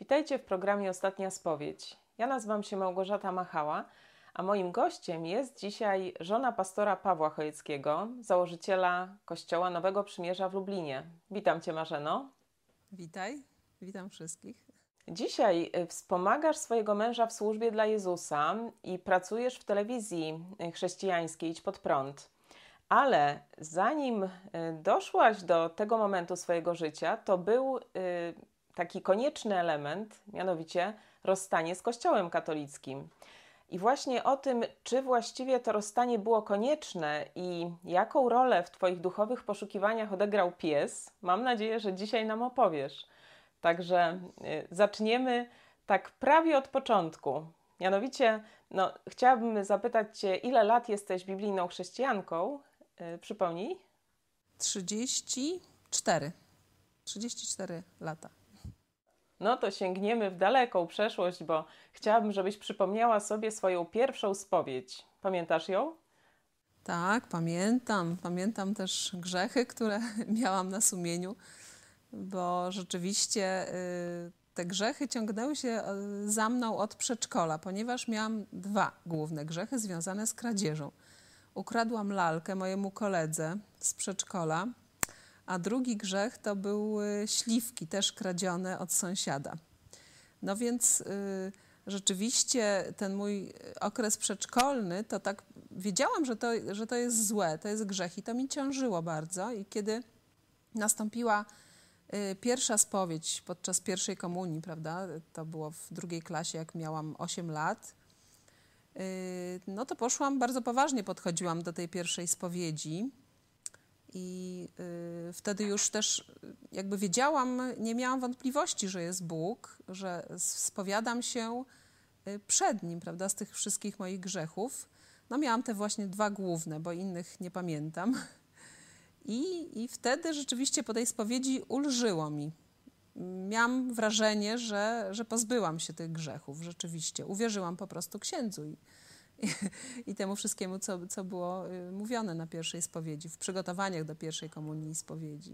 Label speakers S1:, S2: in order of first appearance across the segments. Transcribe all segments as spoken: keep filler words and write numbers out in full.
S1: Witajcie w programie Ostatnia Spowiedź. Ja nazywam się Małgorzata Machała, a moim gościem jest dzisiaj żona pastora Pawła Chojeckiego, założyciela Kościoła Nowego Przymierza w Lublinie. Witam Cię, Marzeno.
S2: Witaj, witam wszystkich.
S1: Dzisiaj wspomagasz swojego męża w służbie dla Jezusa i pracujesz w telewizji chrześcijańskiej Idź Pod Prąd. Ale zanim doszłaś do tego momentu swojego życia, to był taki konieczny element, mianowicie rozstanie z Kościołem katolickim. I właśnie o tym, czy właściwie to rozstanie było konieczne i jaką rolę w Twoich duchowych poszukiwaniach odegrał pies, mam nadzieję, że dzisiaj nam opowiesz. Także y, zaczniemy tak prawie od początku. Mianowicie, no, chciałabym zapytać Cię, ile lat jesteś biblijną chrześcijanką? Y, przypomnij.
S2: trzydzieści cztery. trzydzieści cztery lata.
S1: No to sięgniemy w daleką przeszłość, bo chciałabym, żebyś przypomniała sobie swoją pierwszą spowiedź. Pamiętasz ją?
S2: Tak, pamiętam. Pamiętam też grzechy, które miałam na sumieniu, bo rzeczywiście y, te grzechy ciągnęły się za mną od przedszkola, ponieważ miałam dwa główne grzechy związane z kradzieżą. Ukradłam lalkę mojemu koledze z przedszkola, a drugi grzech to były śliwki, też kradzione od sąsiada. No więc y, rzeczywiście ten mój okres przedszkolny, to tak wiedziałam, że to, że to jest złe, to jest grzech i to mi ciążyło bardzo. I kiedy nastąpiła y, pierwsza spowiedź podczas pierwszej komunii, prawda, to było w drugiej klasie, jak miałam osiem lat, y, no to poszłam, bardzo poważnie podchodziłam do tej pierwszej spowiedzi. I y, wtedy już też jakby wiedziałam, nie miałam wątpliwości, że jest Bóg, że spowiadam się przed Nim, prawda, z tych wszystkich moich grzechów. No miałam te właśnie dwa główne, bo innych nie pamiętam. I, i wtedy rzeczywiście po tej spowiedzi ulżyło mi. Miałam wrażenie, że, że pozbyłam się tych grzechów, rzeczywiście. Uwierzyłam po prostu księdzu i I temu wszystkiemu, co, co było mówione na pierwszej spowiedzi, w przygotowaniach do pierwszej komunii i spowiedzi.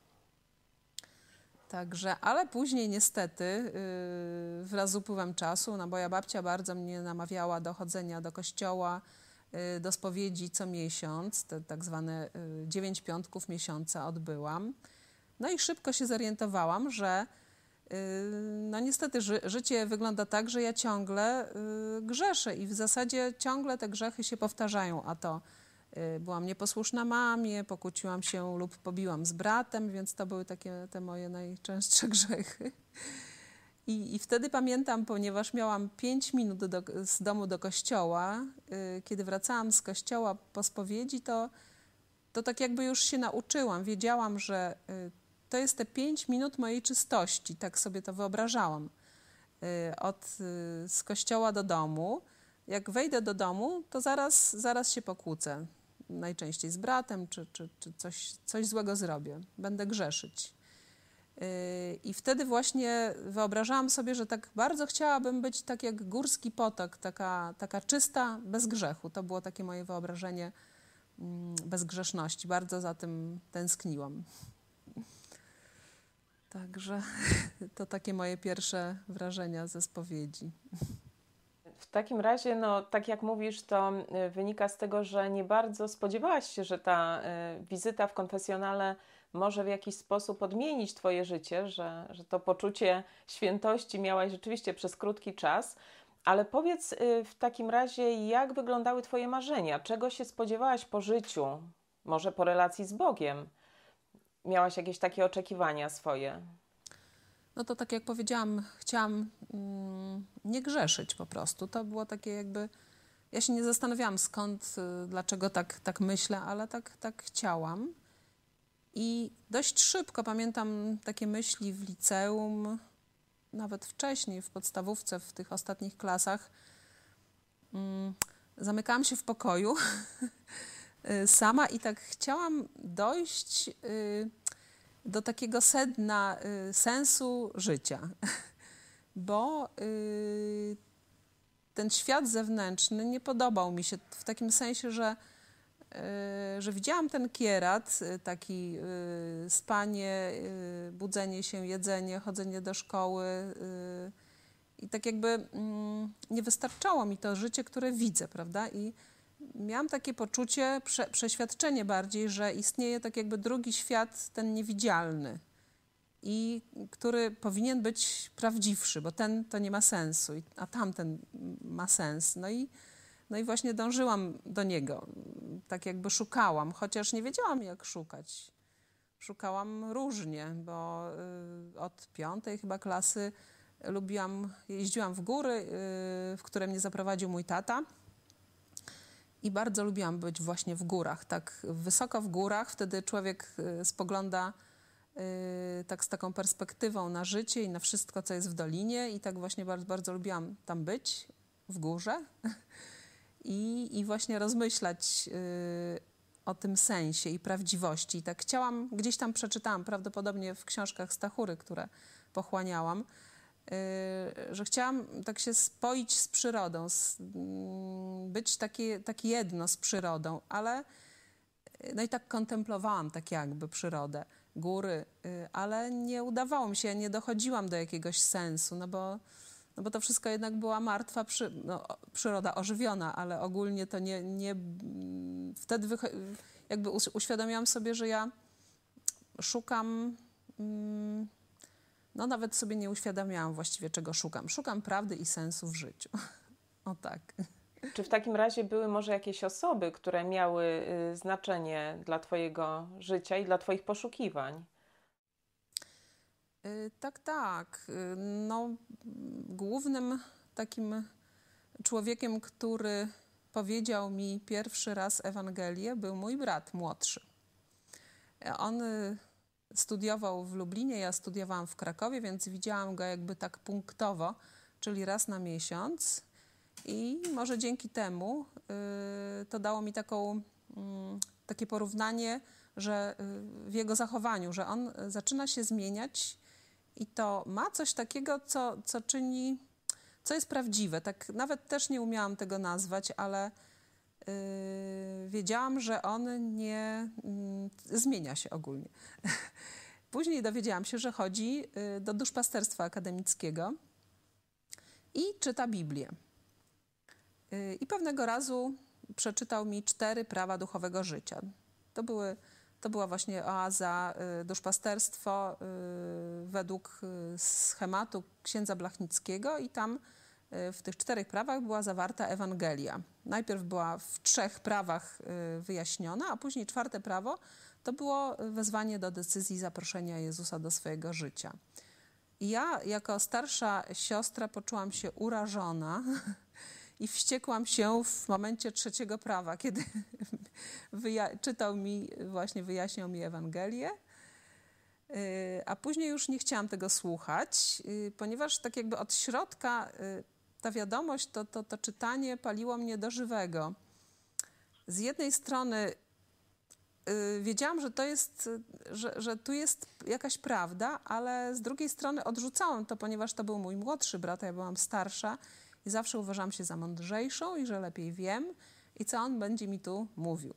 S2: Także, ale później niestety yy, wraz z upływem czasu, no moja babcia bardzo mnie namawiała do chodzenia do kościoła, yy, do spowiedzi co miesiąc, te tak zwane yy, dziewięć piątków miesiąca odbyłam. No i szybko się zorientowałam, że no niestety ży życie wygląda tak, że ja ciągle y, grzeszę i w zasadzie ciągle te grzechy się powtarzają, a to y, byłam nieposłuszna mamie, pokłóciłam się lub pobiłam z bratem, więc to były takie te moje najczęstsze grzechy. I, i wtedy pamiętam, ponieważ miałam pięć minut do, z domu do kościoła, y, kiedy wracałam z kościoła po spowiedzi, to, to tak jakby już się nauczyłam, wiedziałam, że y, to jest te pięć minut mojej czystości, tak sobie to wyobrażałam. Od, z kościoła do domu. Jak wejdę do domu, to zaraz, zaraz się pokłócę. Najczęściej z bratem, czy, czy, czy coś, coś złego zrobię. Będę grzeszyć. I wtedy właśnie wyobrażałam sobie, że tak bardzo chciałabym być tak jak górski potok, taka, taka czysta, bez grzechu. To było takie moje wyobrażenie bezgrzeszności. Bardzo za tym tęskniłam. Także to takie moje pierwsze wrażenia ze spowiedzi.
S1: W takim razie, no tak jak mówisz, to wynika z tego, że nie bardzo spodziewałaś się, że ta wizyta w konfesjonale może w jakiś sposób odmienić Twoje życie, że, że to poczucie świętości miałaś rzeczywiście przez krótki czas. Ale powiedz w takim razie, jak wyglądały Twoje marzenia? Czego się spodziewałaś po życiu? Może po relacji z Bogiem? Miałaś jakieś takie oczekiwania swoje?
S2: No to tak jak powiedziałam, chciałam mm, nie grzeszyć po prostu. To było takie jakby... Ja się nie zastanawiałam skąd, dlaczego tak, tak myślę, ale tak, tak chciałam. I dość szybko pamiętam takie myśli w liceum, nawet wcześniej, w podstawówce, w tych ostatnich klasach. Mm, zamykałam się w pokoju sama i tak chciałam dojść y, do takiego sedna y, sensu życia, bo y, ten świat zewnętrzny nie podobał mi się w takim sensie, że że widziałam ten kierat, taki spanie, budzenie się, jedzenie, chodzenie do szkoły i tak jakby nie wystarczało mi to życie, które widzę, prawda? I miałam takie poczucie, prze, przeświadczenie bardziej, że istnieje tak jakby drugi świat, ten niewidzialny, i który powinien być prawdziwszy, bo ten to nie ma sensu, a tamten ma sens. No i, no i właśnie dążyłam do niego, tak jakby szukałam, chociaż nie wiedziałam, jak szukać. Szukałam różnie, bo y, od piątej chyba klasy lubiłam, jeździłam w góry, y, w które mnie zaprowadził mój tata. I bardzo lubiłam być właśnie w górach, tak wysoko w górach. Wtedy człowiek spogląda y, tak z taką perspektywą na życie i na wszystko, co jest w dolinie. I tak właśnie bardzo, bardzo lubiłam tam być, w górze. I, i właśnie rozmyślać y, o tym sensie i prawdziwości. I tak chciałam, gdzieś tam przeczytałam, prawdopodobnie w książkach Stachury, które pochłaniałam, że chciałam tak się spoić z przyrodą, być takie, takie jedno z przyrodą, ale no i tak kontemplowałam tak jakby przyrodę, góry, ale nie udawało mi się, nie dochodziłam do jakiegoś sensu, no bo, no bo to wszystko jednak była martwa przy, no, przyroda ożywiona, ale ogólnie to nie, nie wtedy jakby uświadomiłam sobie, że ja szukam... Mm, No nawet sobie nie uświadamiałam właściwie, czego szukam. Szukam prawdy i sensu w życiu. O tak.
S1: Czy w takim razie były może jakieś osoby, które miały y, znaczenie dla twojego życia i dla twoich poszukiwań?
S2: Y, tak, tak. Y, no, głównym takim człowiekiem, który powiedział mi pierwszy raz Ewangelię, był mój brat młodszy. On... Y, studiował w Lublinie, ja studiowałam w Krakowie, więc widziałam go jakby tak punktowo, czyli raz na miesiąc i może dzięki temu y, to dało mi taką, y, takie porównanie, że y, w jego zachowaniu, że on zaczyna się zmieniać i to ma coś takiego, co, co czyni, co jest prawdziwe. Tak nawet też nie umiałam tego nazwać, ale Yy, wiedziałam, że on nie yy, zmienia się ogólnie. Później dowiedziałam się, że chodzi yy, do duszpasterstwa akademickiego i czyta Biblię. Yy, I pewnego razu przeczytał mi cztery prawa duchowego życia. To, były, to była właśnie oaza, yy, duszpasterstwo yy, według yy, schematu księdza Blachnickiego i tam w tych czterech prawach była zawarta Ewangelia. Najpierw była w trzech prawach wyjaśniona, a później czwarte prawo to było wezwanie do decyzji zaproszenia Jezusa do swojego życia. I ja jako starsza siostra poczułam się urażona i wściekłam się w momencie trzeciego prawa, kiedy czytał mi, właśnie wyjaśniał mi Ewangelię. A później już nie chciałam tego słuchać, ponieważ tak jakby od środka ta wiadomość, to, to, to czytanie paliło mnie do żywego. Z jednej strony y, wiedziałam, że to jest, że, że tu jest jakaś prawda, ale z drugiej strony odrzucałam to, ponieważ to był mój młodszy brat, a ja byłam starsza i zawsze uważałam się za mądrzejszą i że lepiej wiem i co on będzie mi tu mówił.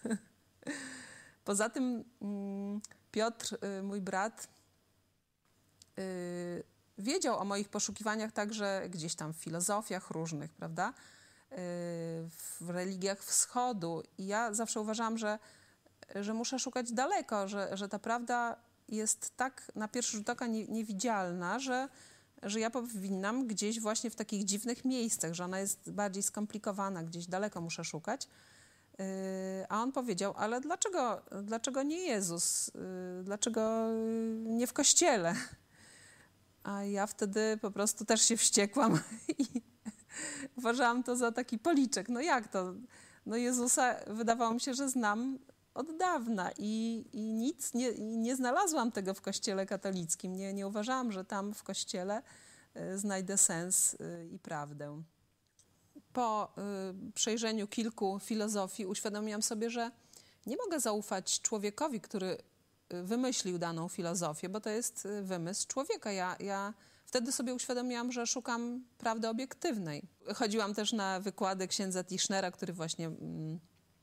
S2: Poza tym mm, Piotr, y, mój brat, y, wiedział o moich poszukiwaniach także gdzieś tam w filozofiach różnych, prawda? W religiach wschodu. I ja zawsze uważałam, że, że muszę szukać daleko, że, że ta prawda jest tak na pierwszy rzut oka nie, niewidzialna, że, że ja powinnam gdzieś właśnie w takich dziwnych miejscach, że ona jest bardziej skomplikowana, gdzieś daleko muszę szukać. A on powiedział, ale dlaczego, dlaczego nie Jezus? Dlaczego nie w kościele? A ja wtedy po prostu też się wściekłam i uważałam to za taki policzek. No jak to? No Jezusa wydawało mi się, że znam od dawna i, i nic, nie, nie znalazłam tego w kościele katolickim. Nie, nie uważałam, że tam w kościele y, znajdę sens y, i prawdę. Po y, przejrzeniu kilku filozofii uświadomiłam sobie, że nie mogę zaufać człowiekowi, który wymyślił daną filozofię, bo to jest wymysł człowieka. Ja, ja wtedy sobie uświadomiłam, że szukam prawdy obiektywnej. Chodziłam też na wykłady księdza Tischnera, który właśnie mm,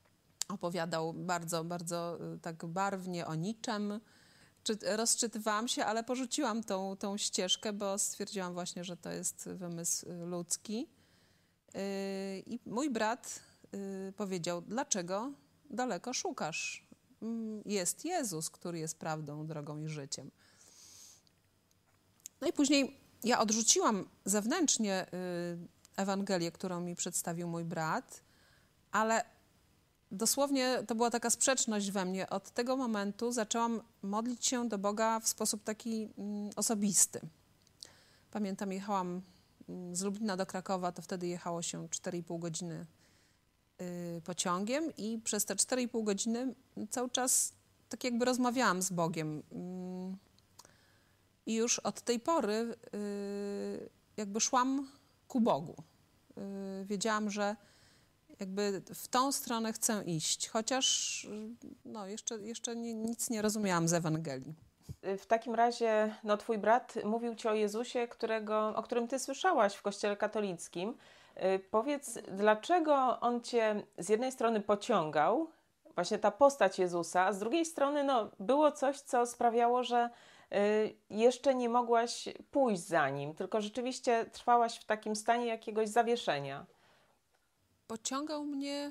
S2: opowiadał bardzo, bardzo tak barwnie o niczym. Czy, rozczytywałam się, ale porzuciłam tą, tą ścieżkę, bo stwierdziłam właśnie, że to jest wymysł ludzki. Yy, I mój brat yy, powiedział, dlaczego daleko szukasz? Yy, jest Jezus, który jest prawdą, drogą i życiem. No i później ja odrzuciłam zewnętrznie yy, Ewangelię, którą mi przedstawił mój brat, ale dosłownie to była taka sprzeczność we mnie. Od tego momentu zaczęłam modlić się do Boga w sposób taki mm, osobisty. Pamiętam, jechałam z Lublina do Krakowa, to wtedy jechało się cztery i pół godziny y, pociągiem i przez te cztery i pół godziny cały czas tak jakby rozmawiałam z Bogiem. Y, I już od tej pory y, jakby szłam ku Bogu. Y, wiedziałam, że jakby w tą stronę chcę iść, chociaż no, jeszcze, jeszcze nie, nic nie rozumiałam z Ewangelii.
S1: W takim razie no, twój brat mówił ci o Jezusie, którego, o którym ty słyszałaś w Kościele katolickim. Yy, powiedz, dlaczego on cię z jednej strony pociągał, właśnie ta postać Jezusa, a z drugiej strony no, było coś, co sprawiało, że yy, jeszcze nie mogłaś pójść za nim, tylko rzeczywiście trwałaś w takim stanie jakiegoś zawieszenia.
S2: Pociągał mnie,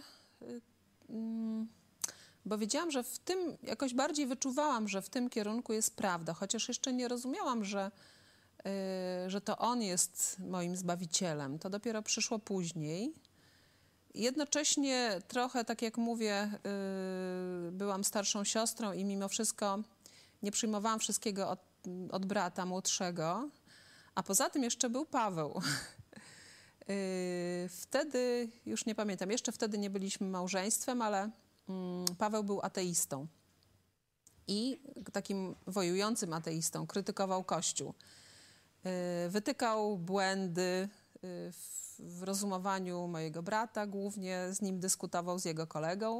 S2: bo wiedziałam, że w tym, jakoś bardziej wyczuwałam, że w tym kierunku jest prawda, chociaż jeszcze nie rozumiałam, że, że to On jest moim Zbawicielem. To dopiero przyszło później. Jednocześnie trochę, tak jak mówię, byłam starszą siostrą i mimo wszystko nie przyjmowałam wszystkiego od, od brata młodszego, a poza tym jeszcze był Paweł. Wtedy, już nie pamiętam, jeszcze wtedy nie byliśmy małżeństwem, ale Paweł był ateistą i takim wojującym ateistą, krytykował Kościół. Wytykał błędy w rozumowaniu mojego brata, głównie z nim dyskutował z jego kolegą.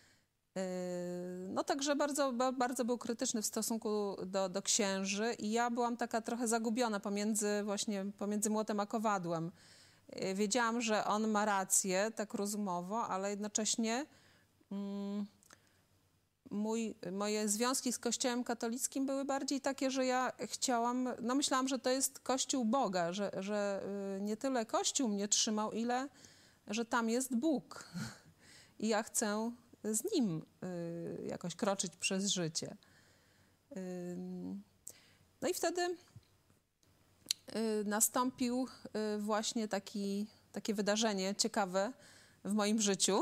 S2: No także bardzo, bardzo był krytyczny w stosunku do, do księży i ja byłam taka trochę zagubiona pomiędzy właśnie pomiędzy młotem a kowadłem. Wiedziałam, że on ma rację, tak rozumowo, ale jednocześnie mm, mój, moje związki z Kościołem katolickim były bardziej takie, że ja chciałam, no myślałam, że to jest Kościół Boga, że, że nie tyle Kościół mnie trzymał, ile że tam jest Bóg i ja chcę z Nim y, jakoś kroczyć przez życie. Y, no i wtedy nastąpił właśnie taki, takie wydarzenie ciekawe w moim życiu.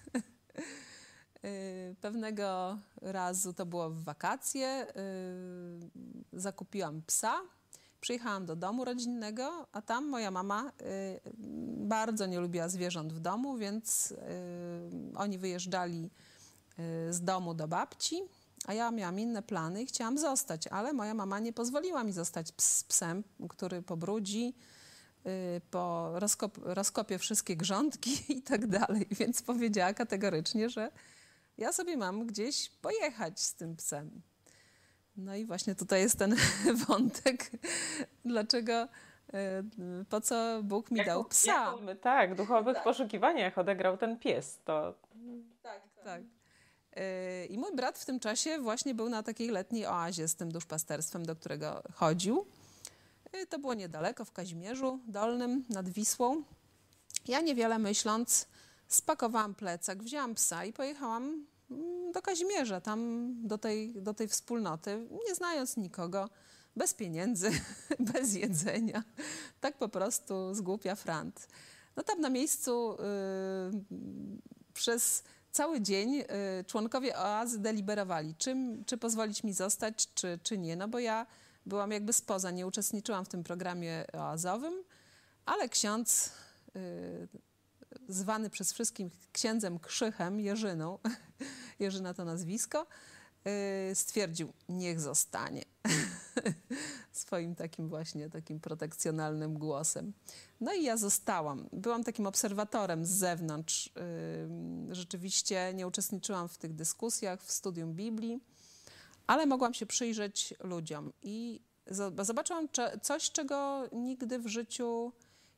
S2: Pewnego razu, to było w wakacje, zakupiłam psa, przyjechałam do domu rodzinnego, a tam moja mama bardzo nie lubiła zwierząt w domu, więc oni wyjeżdżali z domu do babci, a ja miałam inne plany i chciałam zostać, ale moja mama nie pozwoliła mi zostać z psem, który pobrudzi, po rozkop, rozkopie wszystkie grządki i tak dalej. Więc powiedziała kategorycznie, że ja sobie mam gdzieś pojechać z tym psem. No i właśnie tutaj jest ten wątek, dlaczego, po co Bóg mi dał psa.
S1: Jak, tak, w duchowych tak. poszukiwaniach odegrał ten pies. To...
S2: Tak, tak. I mój brat w tym czasie właśnie był na takiej letniej oazie z tym duszpasterstwem, do którego chodził. To było niedaleko, w Kazimierzu Dolnym, nad Wisłą. Ja niewiele myśląc spakowałam plecak, wzięłam psa i pojechałam do Kazimierza, tam do tej, do tej wspólnoty, nie znając nikogo, bez pieniędzy, bez jedzenia. Tak po prostu z głupia frant. No tam na miejscu yy, przez cały dzień y, członkowie oazy deliberowali, czym, czy pozwolić mi zostać, czy, czy nie. No bo ja byłam jakby spoza, nie uczestniczyłam w tym programie oazowym, ale ksiądz, y, zwany przez wszystkich księdzem Krzychem, Jerzyną, Jerzyna to nazwisko, y, stwierdził, niech zostanie. Swoim takim właśnie, takim protekcjonalnym głosem. No i ja zostałam. Byłam takim obserwatorem z zewnątrz. Yy, rzeczywiście nie uczestniczyłam w tych dyskusjach, w studium Biblii, ale mogłam się przyjrzeć ludziom. I zobaczyłam coś, czego nigdy w życiu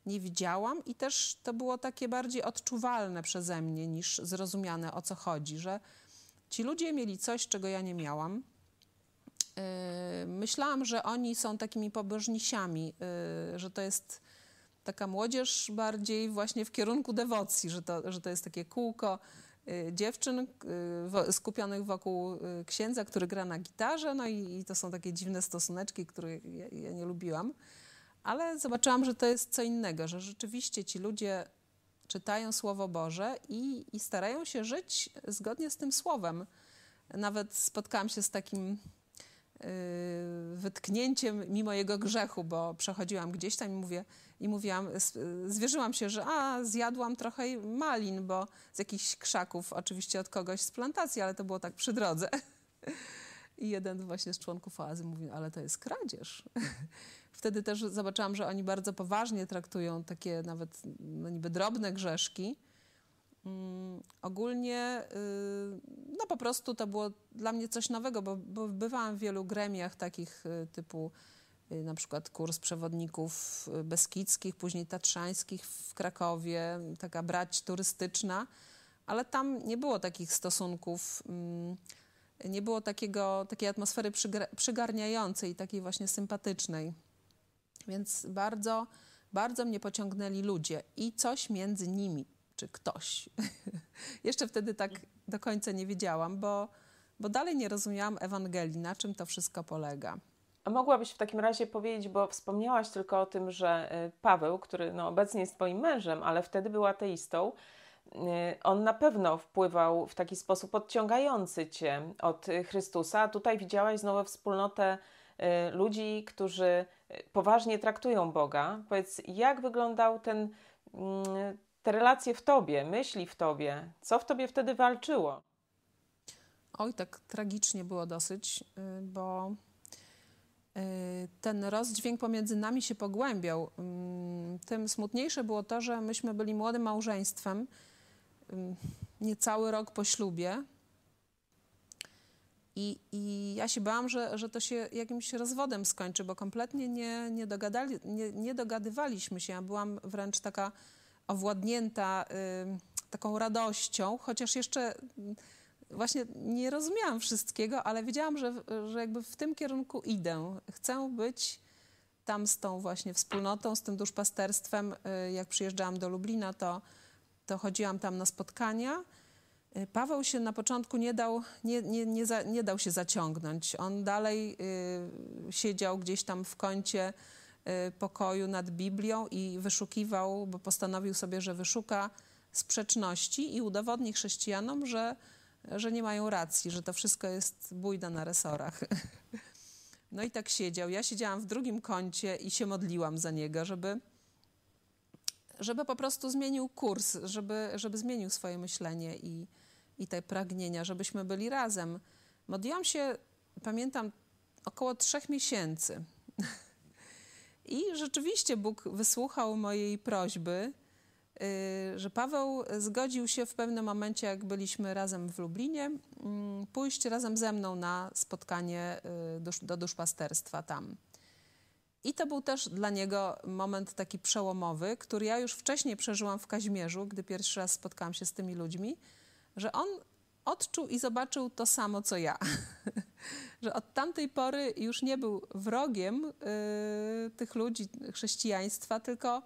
S2: nie widziałam i też to było takie bardziej odczuwalne przeze mnie niż zrozumiane, o co chodzi, że ci ludzie mieli coś, czego ja nie miałam. Yy, myślałam, że oni są takimi pobożnisiami, yy, że to jest taka młodzież bardziej właśnie w kierunku dewocji, że to, że to jest takie kółko yy, dziewczyn yy, skupionych wokół yy, księdza, który gra na gitarze, no i, i to są takie dziwne stosuneczki, które ja, ja nie lubiłam. Ale zobaczyłam, że to jest co innego, że rzeczywiście ci ludzie czytają Słowo Boże i, i starają się żyć zgodnie z tym Słowem. Nawet spotkałam się z takim yy, wytknięciem mimo jego grzechu, bo przechodziłam gdzieś tam i, mówię, i mówiłam, zwierzyłam się, że a, zjadłam trochę malin, bo z jakichś krzaków, oczywiście od kogoś z plantacji, ale to było tak przy drodze. I jeden właśnie z członków oazy mówi, ale to jest kradzież. Wtedy też zobaczyłam, że oni bardzo poważnie traktują takie nawet no niby drobne grzeszki. Um, ogólnie y, no po prostu to było dla mnie coś nowego, bo, bo bywałam w wielu gremiach takich y, typu y, na przykład kurs przewodników beskidzkich, później tatrzańskich w Krakowie, taka brać turystyczna, ale tam nie było takich stosunków, y, nie było takiego, takiej atmosfery przygar przygarniającej, takiej właśnie sympatycznej. Więc bardzo, bardzo mnie pociągnęli ludzie i coś między nimi, czy ktoś. Jeszcze wtedy tak do końca nie wiedziałam, bo, bo dalej nie rozumiałam Ewangelii, na czym to wszystko polega.
S1: A mogłabyś w takim razie powiedzieć, bo wspomniałaś tylko o tym, że Paweł, który no, obecnie jest twoim mężem, ale wtedy był ateistą, on na pewno wpływał w taki sposób odciągający cię od Chrystusa. A tutaj widziałaś znowu wspólnotę ludzi, którzy poważnie traktują Boga. Powiedz, jak wyglądał ten, te relacje w tobie, myśli w tobie? Co w tobie wtedy walczyło?
S2: Oj, tak tragicznie było dosyć, bo ten rozdźwięk pomiędzy nami się pogłębiał. Tym smutniejsze było to, że myśmy byli młodym małżeństwem, niecały rok po ślubie. I, I ja się bałam, że, że to się jakimś rozwodem skończy, bo kompletnie nie, nie, dogadali, nie, nie dogadywaliśmy się. Ja byłam wręcz taka owładnięta y, taką radością, chociaż jeszcze y, właśnie nie rozumiałam wszystkiego, ale wiedziałam, że, że jakby w tym kierunku idę. Chcę być tam z tą właśnie wspólnotą, z tym duszpasterstwem. Y, jak przyjeżdżałam do Lublina, to, to chodziłam tam na spotkania. Paweł się na początku nie dał, nie, nie, nie, za, nie dał się zaciągnąć. On dalej y, siedział gdzieś tam w kącie y, pokoju nad Biblią i wyszukiwał, bo postanowił sobie, że wyszuka sprzeczności i udowodni chrześcijanom, że, że nie mają racji, że to wszystko jest bójda na resorach. No i tak siedział. Ja siedziałam w drugim kącie i się modliłam za niego, żeby, żeby po prostu zmienił kurs, żeby, żeby zmienił swoje myślenie i i te pragnienia, żebyśmy byli razem. Modliłam się, pamiętam, około trzech miesięcy. I rzeczywiście Bóg wysłuchał mojej prośby, yy, że Paweł zgodził się w pewnym momencie, jak byliśmy razem w Lublinie, yy, pójść razem ze mną na spotkanie yy, dusz, do duszpasterstwa tam. I to był też dla niego moment taki przełomowy, który ja już wcześniej przeżyłam w Kazimierzu, gdy pierwszy raz spotkałam się z tymi ludźmi, że on odczuł i zobaczył to samo, co ja. Że od tamtej pory już nie był wrogiem y, tych ludzi, chrześcijaństwa, tylko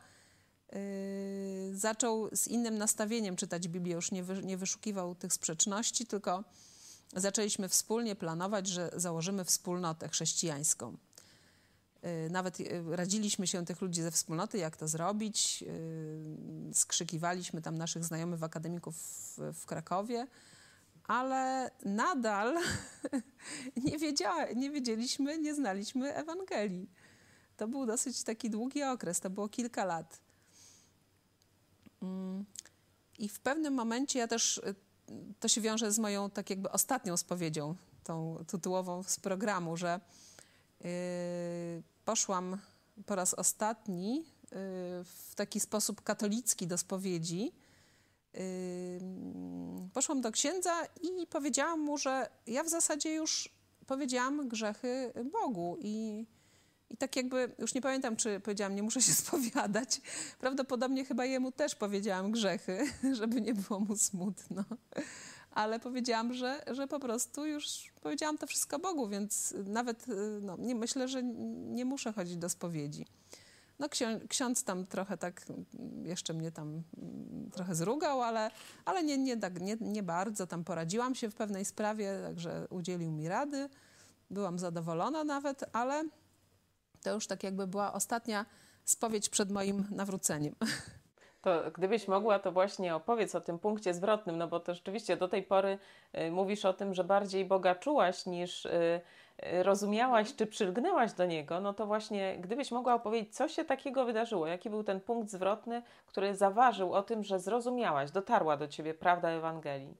S2: y, zaczął z innym nastawieniem czytać Biblię. Już nie, wy, nie wyszukiwał tych sprzeczności, tylko zaczęliśmy wspólnie planować, że założymy wspólnotę chrześcijańską. Y, nawet radziliśmy się tych ludzi ze wspólnoty, jak to zrobić. Y, skrzykiwaliśmy tam naszych znajomych akademików w, w Krakowie, ale nadal nie, wiedziała, nie wiedzieliśmy, nie znaliśmy Ewangelii. To był dosyć taki długi okres, to było kilka lat. Y, I w pewnym momencie ja też, to się wiąże z moją tak jakby ostatnią spowiedzią, tą tytułową z programu, że Yy, poszłam po raz ostatni yy, w taki sposób katolicki do spowiedzi. Yy, poszłam do księdza i powiedziałam mu, że ja w zasadzie już powiedziałam grzechy Bogu i, I tak jakby, już nie pamiętam, czy powiedziałam, nie muszę się spowiadać. Prawdopodobnie chyba jemu też powiedziałam grzechy, żeby nie było mu smutno. Ale powiedziałam, że, że po prostu już powiedziałam to wszystko Bogu, więc nawet no, nie, myślę, że nie muszę chodzić do spowiedzi. No ksią, ksiądz tam trochę tak, jeszcze mnie tam trochę zrugał, ale, ale nie, nie, tak, nie, nie bardzo. Tam poradziłam się w pewnej sprawie, także udzielił mi rady. Byłam zadowolona nawet, ale to już tak jakby była ostatnia spowiedź przed moim nawróceniem.
S1: To gdybyś mogła, to właśnie opowiedz o tym punkcie zwrotnym, no bo to rzeczywiście do tej pory y, mówisz o tym, że bardziej Boga czułaś niż y, y, rozumiałaś czy przylgnęłaś do Niego, no to właśnie gdybyś mogła opowiedzieć, co się takiego wydarzyło, jaki był ten punkt zwrotny, który zaważył o tym, że zrozumiałaś, dotarła do Ciebie prawda Ewangelii.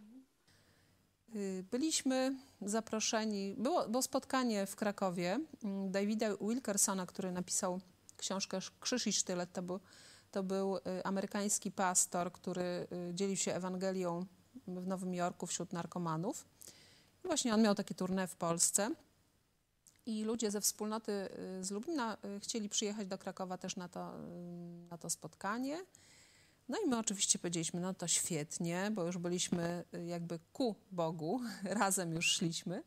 S2: Byliśmy zaproszeni, było, było spotkanie w Krakowie Davida Wilkersona, który napisał książkę Krzyż i Sztylet. To był, to był amerykański pastor, który dzielił się Ewangelią w Nowym Jorku wśród narkomanów. I właśnie on miał takie tournée w Polsce. I ludzie ze wspólnoty z Lublina chcieli przyjechać do Krakowa też na to, na to spotkanie. No i my oczywiście powiedzieliśmy, no to świetnie, bo już byliśmy jakby ku Bogu, razem już szliśmy.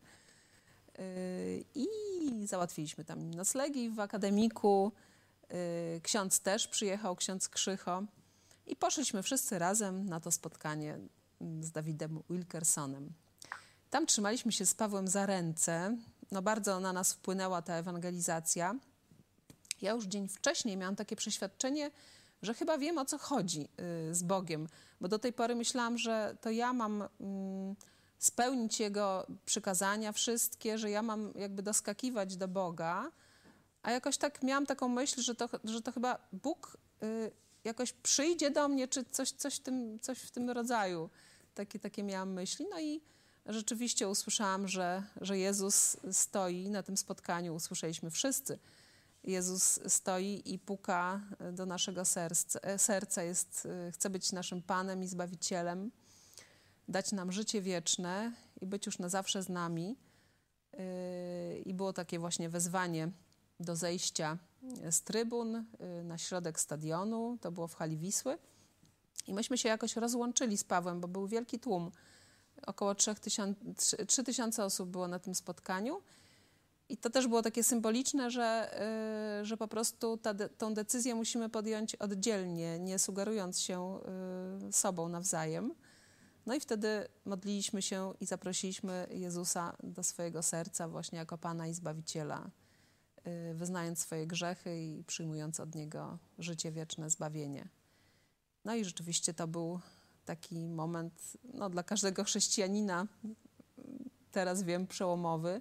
S2: I załatwiliśmy tam noclegi w akademiku. Ksiądz też przyjechał, ksiądz Krzycho. I poszliśmy wszyscy razem na to spotkanie z Davidem Wilkersonem. Tam trzymaliśmy się z Pawłem za ręce. No bardzo na nas wpłynęła ta ewangelizacja. Ja już dzień wcześniej miałam takie przeświadczenie, że chyba wiem, o co chodzi z Bogiem, bo do tej pory myślałam, że to ja mam spełnić Jego przykazania wszystkie, że ja mam jakby doskakiwać do Boga, a jakoś tak miałam taką myśl, że to, że to chyba Bóg jakoś przyjdzie do mnie, czy coś, coś, w, tym, coś w tym rodzaju. Takie, takie miałam myśli. No i rzeczywiście usłyszałam, że, że Jezus stoi na tym spotkaniu, usłyszeliśmy wszyscy. Jezus stoi i puka do naszego serca, serca jest, chce być naszym Panem i Zbawicielem, dać nam życie wieczne i być już na zawsze z nami. I było takie właśnie wezwanie do zejścia z trybun na środek stadionu, to było w hali Wisły. I myśmy się jakoś rozłączyli z Pawłem, bo był wielki tłum. Około trzy tysiące osób było na tym spotkaniu. I to też było takie symboliczne, że, yy, że po prostu ta de- tą decyzję musimy podjąć oddzielnie, nie sugerując się yy, sobą nawzajem. No i wtedy modliliśmy się i zaprosiliśmy Jezusa do swojego serca właśnie jako Pana i Zbawiciela, yy, wyznając swoje grzechy i przyjmując od Niego życie wieczne, zbawienie. No i rzeczywiście to był taki moment no, dla każdego chrześcijanina, teraz wiem, przełomowy,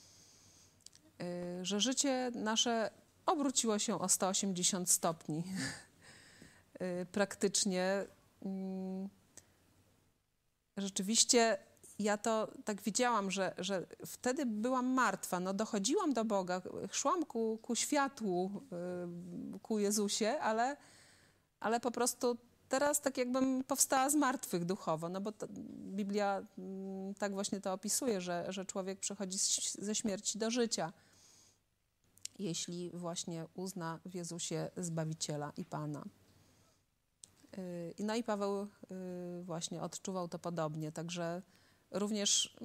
S2: że życie nasze obróciło się o sto osiemdziesiąt stopni. Praktycznie. Rzeczywiście ja to tak widziałam, że, że wtedy byłam martwa. No, dochodziłam do Boga, szłam ku, ku światłu, ku Jezusie, ale, ale po prostu teraz tak jakbym powstała z martwych duchowo, no bo to, Biblia tak właśnie to opisuje, że, że człowiek przechodzi z, ze śmierci do życia, jeśli właśnie uzna w Jezusie Zbawiciela i Pana. No i Paweł właśnie odczuwał to podobnie, także również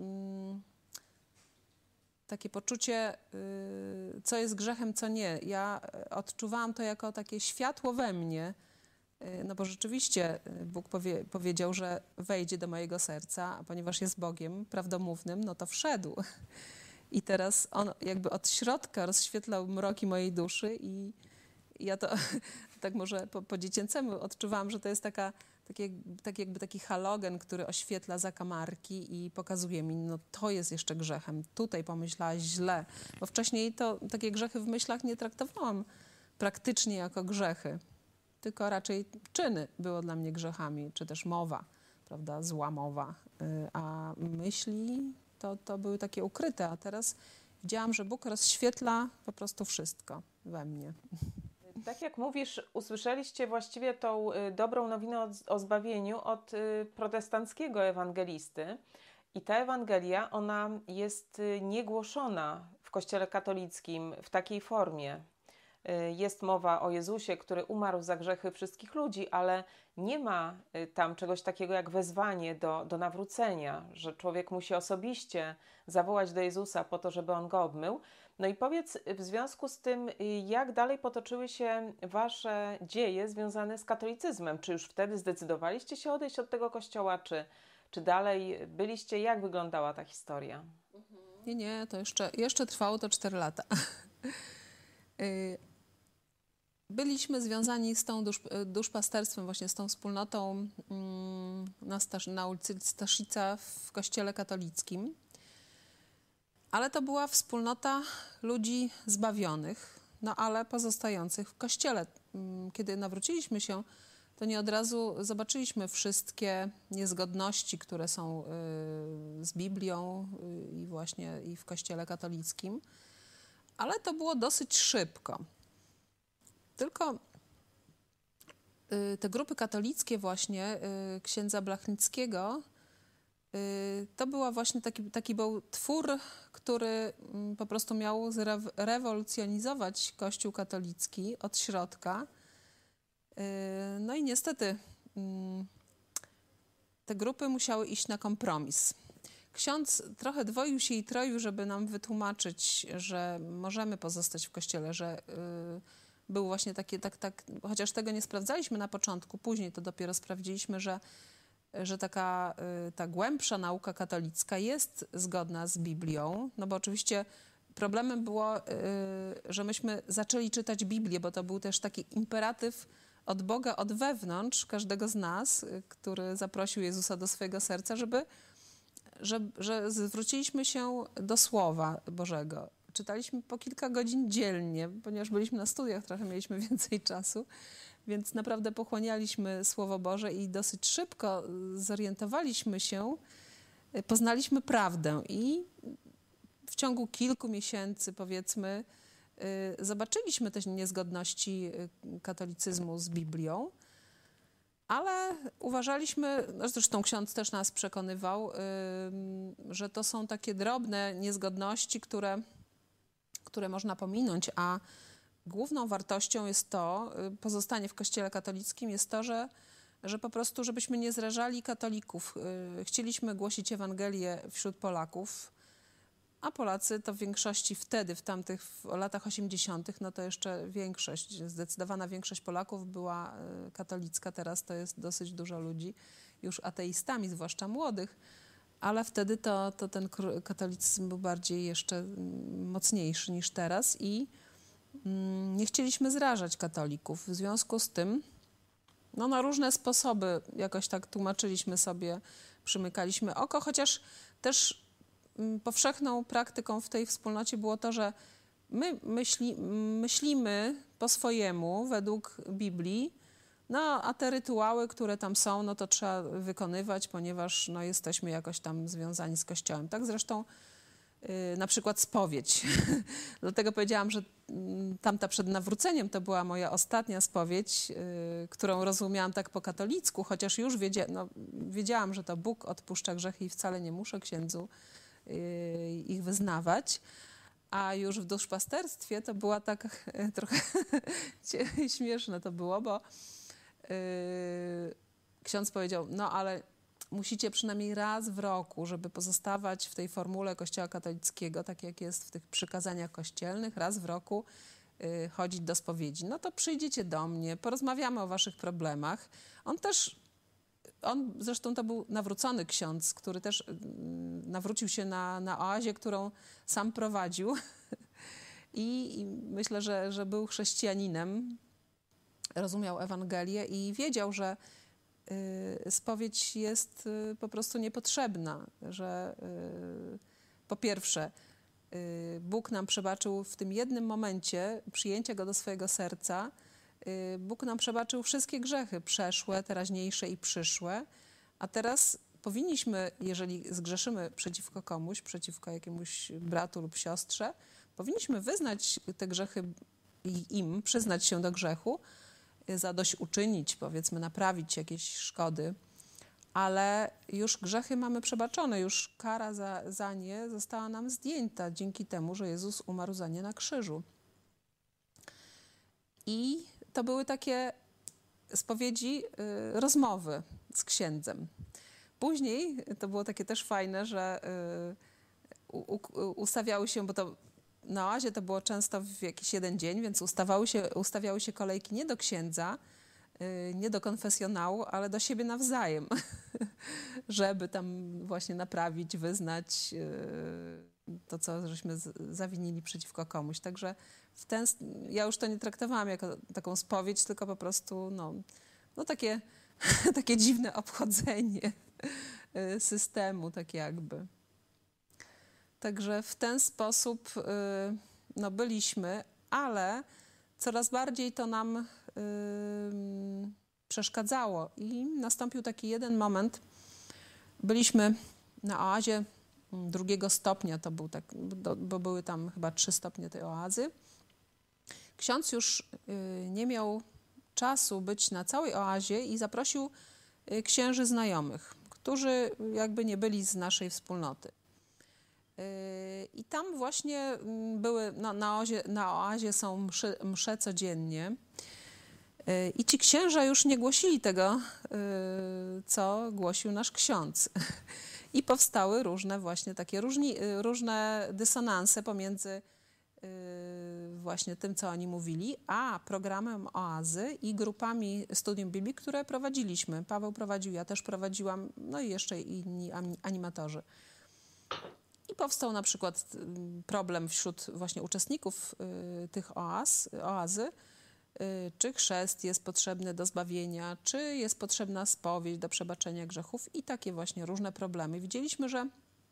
S2: takie poczucie, co jest grzechem, co nie. Ja odczuwałam to jako takie światło we mnie, no bo rzeczywiście Bóg powie, powiedział, że wejdzie do mojego serca, a ponieważ jest Bogiem prawdomównym, no to wszedł. I teraz on jakby od środka rozświetlał mroki mojej duszy i ja to tak może po, po dziecięcemu odczuwałam, że to jest taka, taki, tak jakby taki halogen, który oświetla zakamarki i pokazuje mi, no to jest jeszcze grzechem. Tutaj pomyślałaś źle, bo wcześniej to takie grzechy w myślach nie traktowałam praktycznie jako grzechy, tylko raczej czyny było dla mnie grzechami, czy też mowa, prawda, zła mowa, a myśli to, to były takie ukryte, a teraz widziałam, że Bóg rozświetla po prostu wszystko we mnie.
S1: Tak jak mówisz, usłyszeliście właściwie tą dobrą nowinę o, o zbawieniu od protestanckiego ewangelisty i ta Ewangelia, ona jest niegłoszona w Kościele katolickim w takiej formie jest mowa o Jezusie, który umarł za grzechy wszystkich ludzi, ale nie ma tam czegoś takiego jak wezwanie do, do nawrócenia, że człowiek musi osobiście zawołać do Jezusa po to, żeby On go obmył. No i powiedz w związku z tym, jak dalej potoczyły się wasze dzieje związane z katolicyzmem? Czy już wtedy zdecydowaliście się odejść od tego kościoła, czy, czy dalej byliście? Jak wyglądała ta historia?
S2: Nie, nie, to jeszcze, jeszcze trwało to cztery lata. Byliśmy związani z tą dusz, duszpasterstwem, właśnie z tą wspólnotą na, Stasz, na ulicy Staszica w kościele katolickim. Ale to była wspólnota ludzi zbawionych, no ale pozostających w kościele. Kiedy nawróciliśmy się, to nie od razu zobaczyliśmy wszystkie niezgodności, które są z Biblią i właśnie i w kościele katolickim, ale to było dosyć szybko. Tylko te grupy katolickie właśnie księdza Blachnickiego, to była właśnie taki, taki był twór, który po prostu miał zrewolucjonizować Kościół katolicki od środka. No i niestety te grupy musiały iść na kompromis. Ksiądz trochę dwoił się i troił, żeby nam wytłumaczyć, że możemy pozostać w Kościele, że był właśnie takie, tak, tak, chociaż tego nie sprawdzaliśmy na początku, później to dopiero sprawdziliśmy, że, że taka ta głębsza nauka katolicka jest zgodna z Biblią, no bo oczywiście problemem było, że myśmy zaczęli czytać Biblię, bo to był też taki imperatyw od Boga, od wewnątrz każdego z nas, który zaprosił Jezusa do swojego serca, żeby, że, że zwróciliśmy się do Słowa Bożego. Czytaliśmy po kilka godzin dziennie, ponieważ byliśmy na studiach, trochę mieliśmy więcej czasu, więc naprawdę pochłanialiśmy Słowo Boże i dosyć szybko zorientowaliśmy się, poznaliśmy prawdę i w ciągu kilku miesięcy, powiedzmy, zobaczyliśmy te niezgodności katolicyzmu z Biblią, ale uważaliśmy, zresztą ksiądz też nas przekonywał, że to są takie drobne niezgodności, które, które można pominąć, a główną wartością jest to, pozostanie w Kościele katolickim jest to, że, że po prostu, żebyśmy nie zrażali katolików. Chcieliśmy głosić Ewangelię wśród Polaków, a Polacy to w większości wtedy, w tamtych w latach osiemdziesiątych, no to jeszcze większość, zdecydowana większość Polaków była katolicka. Teraz to jest dosyć dużo ludzi już ateistami, zwłaszcza młodych, ale wtedy to, to ten katolicyzm był bardziej jeszcze mocniejszy niż teraz i mm, nie chcieliśmy zrażać katolików. W związku z tym no, na różne sposoby jakoś tak tłumaczyliśmy sobie, przymykaliśmy oko, chociaż też powszechną praktyką w tej wspólnocie było to, że my myśli, myślimy po swojemu, według Biblii, no a te rytuały, które tam są, no to trzeba wykonywać, ponieważ no, jesteśmy jakoś tam związani z Kościołem. Tak zresztą yy, na przykład spowiedź. Dlatego powiedziałam, że yy, tamta przed nawróceniem to była moja ostatnia spowiedź, yy, którą rozumiałam tak po katolicku, chociaż już wiedzia no, wiedziałam, że to Bóg odpuszcza grzechy i wcale nie muszę księdzu ich wyznawać, a już w duszpasterstwie to była tak trochę śmieszne to było, bo yy, ksiądz powiedział, no ale musicie przynajmniej raz w roku, żeby pozostawać w tej formule Kościoła katolickiego, tak jak jest w tych przykazaniach kościelnych, raz w roku yy, chodzić do spowiedzi. No to przyjdziecie do mnie, porozmawiamy o waszych problemach. On też On zresztą to był nawrócony ksiądz, który też nawrócił się na, na oazie, którą sam prowadził I, i myślę, że, że był chrześcijaninem, rozumiał Ewangelię i wiedział, że y, spowiedź jest y, po prostu niepotrzebna, że y, po pierwsze y, Bóg nam przebaczył w tym jednym momencie przyjęcia Go do swojego serca. Bóg nam przebaczył wszystkie grzechy, przeszłe, teraźniejsze i przyszłe, a teraz powinniśmy, jeżeli zgrzeszymy przeciwko komuś, przeciwko jakiemuś bratu lub siostrze, powinniśmy wyznać te grzechy im, przyznać się do grzechu, zadośćuczynić, powiedzmy, naprawić jakieś szkody, ale już grzechy mamy przebaczone, już kara za, za nie została nam zdjęta dzięki temu, że Jezus umarł za nie na krzyżu. I to były takie spowiedzi, y, rozmowy z księdzem. Później to było takie też fajne, że y, u, u, ustawiały się, bo to na oazie to było często w jakiś jeden dzień, więc ustawały się, ustawiały się kolejki nie do księdza, y, nie do konfesjonału, ale do siebie nawzajem, żeby tam właśnie naprawić, wyznać y, to, co żeśmy z, zawinili przeciwko komuś. Także w ten, ja już to nie traktowałam jako taką spowiedź, tylko po prostu no, no takie, takie dziwne obchodzenie systemu, tak jakby. Także w ten sposób no, byliśmy, ale coraz bardziej to nam y, przeszkadzało i nastąpił taki jeden moment. Byliśmy na oazie drugiego stopnia, to był tak, bo były tam chyba trzy stopnie tej oazy. Ksiądz już y, nie miał czasu być na całej oazie i zaprosił y, księży znajomych, którzy jakby nie byli z naszej wspólnoty. Y, I tam właśnie były, no, na, oazie, na oazie są mszy, msze codziennie. Y, I ci księża już nie głosili tego, y, co głosił nasz ksiądz. I powstały różne właśnie takie różni, różne dysonanse pomiędzy właśnie tym, co oni mówili, a programem oazy i grupami studium Biblii, które prowadziliśmy. Paweł prowadził, ja też prowadziłam, no i jeszcze inni animatorzy. I powstał na przykład problem wśród właśnie uczestników tych oaz, oazy, czy chrzest jest potrzebny do zbawienia, czy jest potrzebna spowiedź do przebaczenia grzechów i takie właśnie różne problemy. Widzieliśmy, że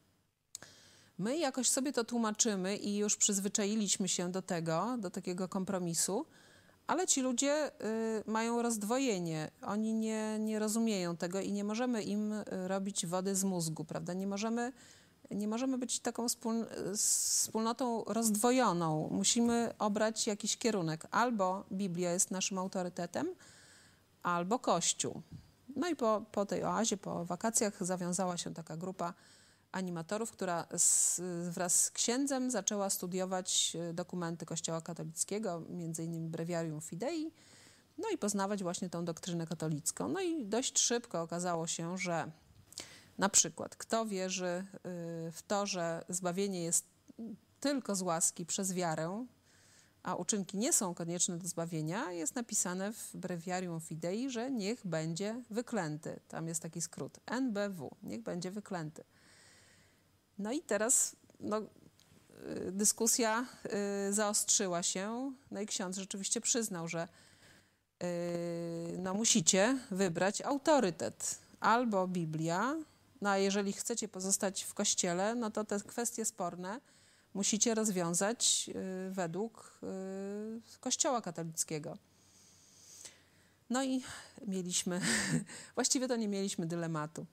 S2: my jakoś sobie to tłumaczymy i już przyzwyczailiśmy się do tego, do takiego kompromisu, ale ci ludzie y, mają rozdwojenie. Oni nie, nie rozumieją tego i nie możemy im robić wody z mózgu, prawda? Nie możemy, nie możemy być taką wspól, wspólnotą rozdwojoną. Musimy obrać jakiś kierunek. Albo Biblia jest naszym autorytetem, albo Kościół. No i po, po tej oazie, po wakacjach zawiązała się taka grupa animatorów, która z, wraz z księdzem zaczęła studiować dokumenty Kościoła katolickiego, między innymi Breviarium Fidei, no i poznawać właśnie tą doktrynę katolicką. No i dość szybko okazało się, że na przykład kto wierzy w to, że zbawienie jest tylko z łaski przez wiarę, a uczynki nie są konieczne do zbawienia, jest napisane w Breviarium Fidei, że niech będzie wyklęty. Tam jest taki skrót, N B W, niech będzie wyklęty. No i teraz no, dyskusja y, zaostrzyła się, no i ksiądz rzeczywiście przyznał, że y, no, musicie wybrać autorytet. Albo Biblia, no a jeżeli chcecie pozostać w Kościele, no to te kwestie sporne musicie rozwiązać y, według y, Kościoła katolickiego. No i mieliśmy, właściwie to nie mieliśmy dylematu.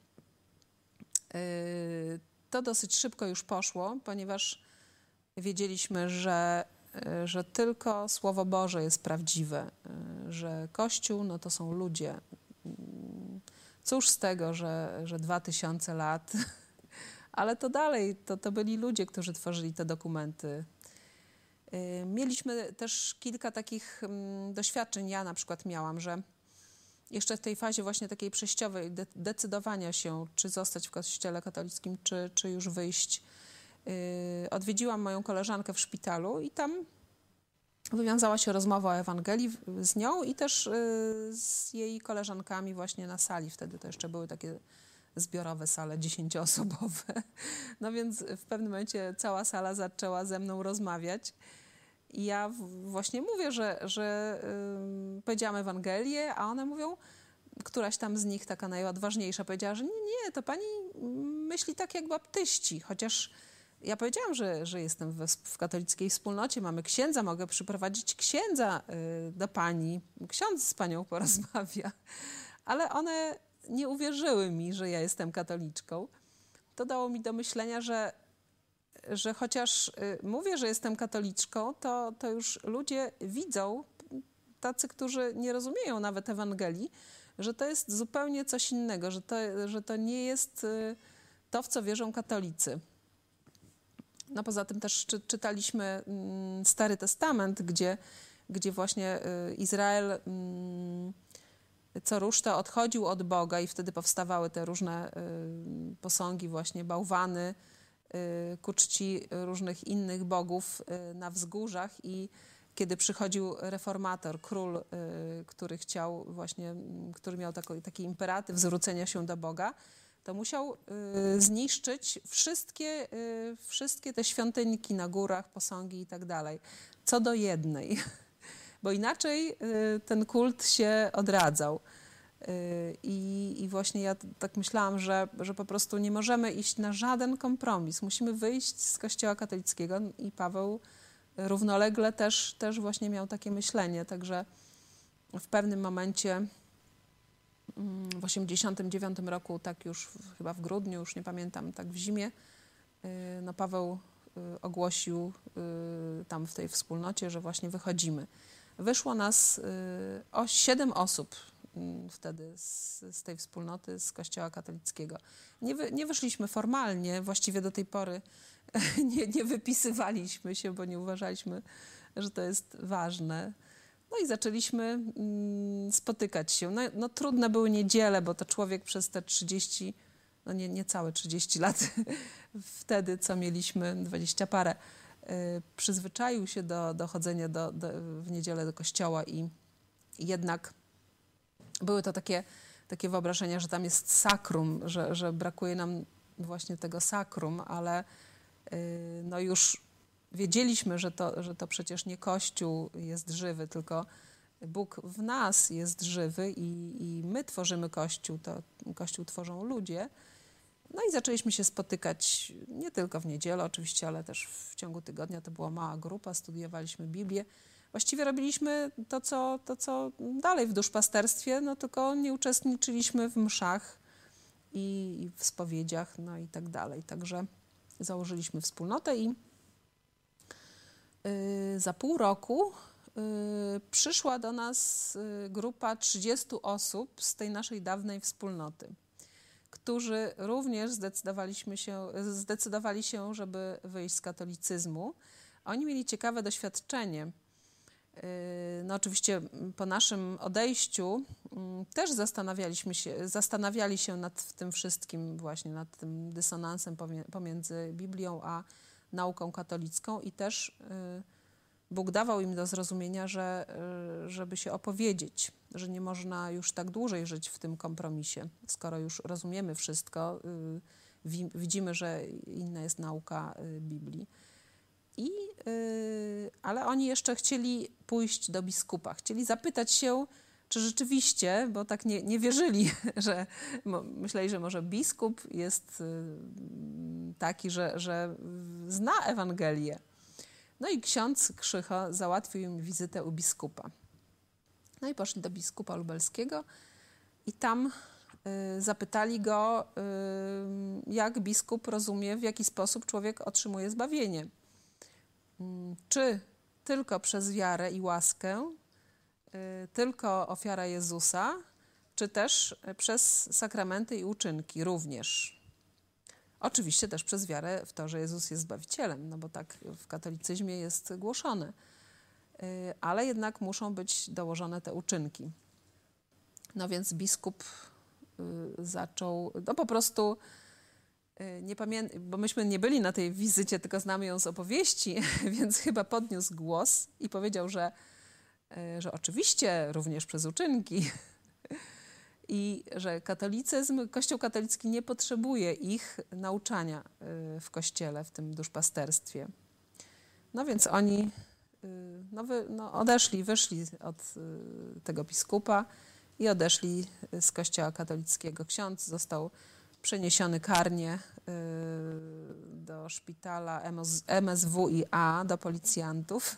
S2: Y, To dosyć szybko już poszło, ponieważ wiedzieliśmy, że, że tylko Słowo Boże jest prawdziwe, że Kościół no to są ludzie. Cóż z tego, że, że dwa tysiące lat, ale to dalej, to, to byli ludzie, którzy tworzyli te dokumenty. Mieliśmy też kilka takich doświadczeń, ja na przykład miałam, że jeszcze w tej fazie właśnie takiej przejściowej de- decydowania się, czy zostać w Kościele katolickim, czy, czy już wyjść. Yy, odwiedziłam moją koleżankę w szpitalu i tam wywiązała się rozmowa o Ewangelii z nią i też yy, z jej koleżankami właśnie na sali. Wtedy to jeszcze były takie zbiorowe sale dziesięcioosobowe. No więc w pewnym momencie cała sala zaczęła ze mną rozmawiać. I ja właśnie mówię, że, że yy, powiedziałam Ewangelię, a one mówią, któraś tam z nich, taka najodważniejsza, powiedziała, że nie, nie, to pani myśli tak jak baptyści, chociaż ja powiedziałam, że, że jestem w, w katolickiej wspólnocie, mamy księdza, mogę przyprowadzić księdza yy, do pani, ksiądz z panią porozmawia, ale one nie uwierzyły mi, że ja jestem katoliczką. To dało mi do myślenia, że że chociaż y, mówię, że jestem katoliczką, to, to już ludzie widzą, tacy, którzy nie rozumieją nawet Ewangelii, że to jest zupełnie coś innego, że to, że to nie jest to, w co wierzą katolicy. No poza tym też czy, czytaliśmy Stary Testament, gdzie, gdzie właśnie Izrael co rusz to odchodził od Boga i wtedy powstawały te różne posągi, właśnie bałwany, ku czci różnych innych bogów na wzgórzach i kiedy przychodził reformator, król, który chciał właśnie, który miał taki, taki imperatyw zwrócenia się do Boga, to musiał zniszczyć wszystkie, wszystkie te świątynki na górach, posągi i tak dalej, co do jednej, bo inaczej ten kult się odradzał. I, I właśnie ja tak myślałam, że, że po prostu nie możemy iść na żaden kompromis. Musimy wyjść z Kościoła katolickiego i Paweł równolegle też, też właśnie miał takie myślenie. Także w pewnym momencie w osiemdziesiątym dziewiątym roku, tak już w, chyba w grudniu, już nie pamiętam, tak w zimie, no Paweł ogłosił tam w tej wspólnocie, że właśnie wychodzimy. Wyszło nas o siedem osób wtedy z, z tej wspólnoty, z Kościoła katolickiego. Nie, wy, nie wyszliśmy formalnie, właściwie do tej pory nie, nie wypisywaliśmy się, bo nie uważaliśmy, że to jest ważne. No i zaczęliśmy mm, spotykać się. No, no trudne były niedziele, bo to człowiek przez te trzydzieści, no nie, nie całe trzydzieści lat, wtedy co mieliśmy, dwadzieścia parę, y, przyzwyczaił się do, do chodzenia do, do, w niedzielę do kościoła i, i jednak były to takie, takie wyobrażenia, że tam jest sakrum, że, że brakuje nam właśnie tego sakrum, ale yy, no już wiedzieliśmy, że to, że to przecież nie Kościół jest żywy, tylko Bóg w nas jest żywy i, i my tworzymy Kościół, to Kościół tworzą ludzie. No i zaczęliśmy się spotykać nie tylko w niedzielę oczywiście, ale też w ciągu tygodnia. To była mała grupa, studiowaliśmy Biblię. Właściwie robiliśmy to co, to, co dalej w duszpasterstwie, no tylko nie uczestniczyliśmy w mszach i, i w spowiedziach, no i tak dalej. Także założyliśmy wspólnotę i y, za pół roku y, przyszła do nas y, grupa trzydziestu osób z tej naszej dawnej wspólnoty, którzy również zdecydowaliśmy się, zdecydowali się, żeby wyjść z katolicyzmu. Oni mieli ciekawe doświadczenie. No oczywiście po naszym odejściu też zastanawialiśmy się, zastanawiali się nad tym wszystkim właśnie, nad tym dysonansem pomiędzy Biblią a nauką katolicką i też Bóg dawał im do zrozumienia, że żeby się opowiedzieć, że nie można już tak dłużej żyć w tym kompromisie, skoro już rozumiemy wszystko, widzimy, że inna jest nauka Biblii. I, yy, ale oni jeszcze chcieli pójść do biskupa, chcieli zapytać się, czy rzeczywiście, bo tak nie, nie wierzyli, że myśleli, że może biskup jest yy, taki, że, że zna Ewangelię. No i ksiądz Krzycho załatwił im wizytę u biskupa. No i poszli do biskupa lubelskiego i tam yy, zapytali go, yy, jak biskup rozumie, w jaki sposób człowiek otrzymuje zbawienie. Czy tylko przez wiarę i łaskę, tylko ofiara Jezusa, czy też przez sakramenty i uczynki również. Oczywiście też przez wiarę w to, że Jezus jest Zbawicielem, no bo tak w katolicyzmie jest głoszone. Ale jednak muszą być dołożone te uczynki. No więc biskup zaczął, no po prostu... Nie pamiętam, bo myśmy nie byli na tej wizycie, tylko znamy ją z opowieści, więc chyba podniósł głos i powiedział, że, że oczywiście również przez uczynki i że katolicyzm, Kościół katolicki nie potrzebuje ich nauczania w Kościele, w tym duszpasterstwie. No więc oni no, wy, no, odeszli, wyszli od tego biskupa i odeszli z Kościoła katolickiego. Ksiądz został przeniesiony karnie do szpitala M S W i A, do policjantów.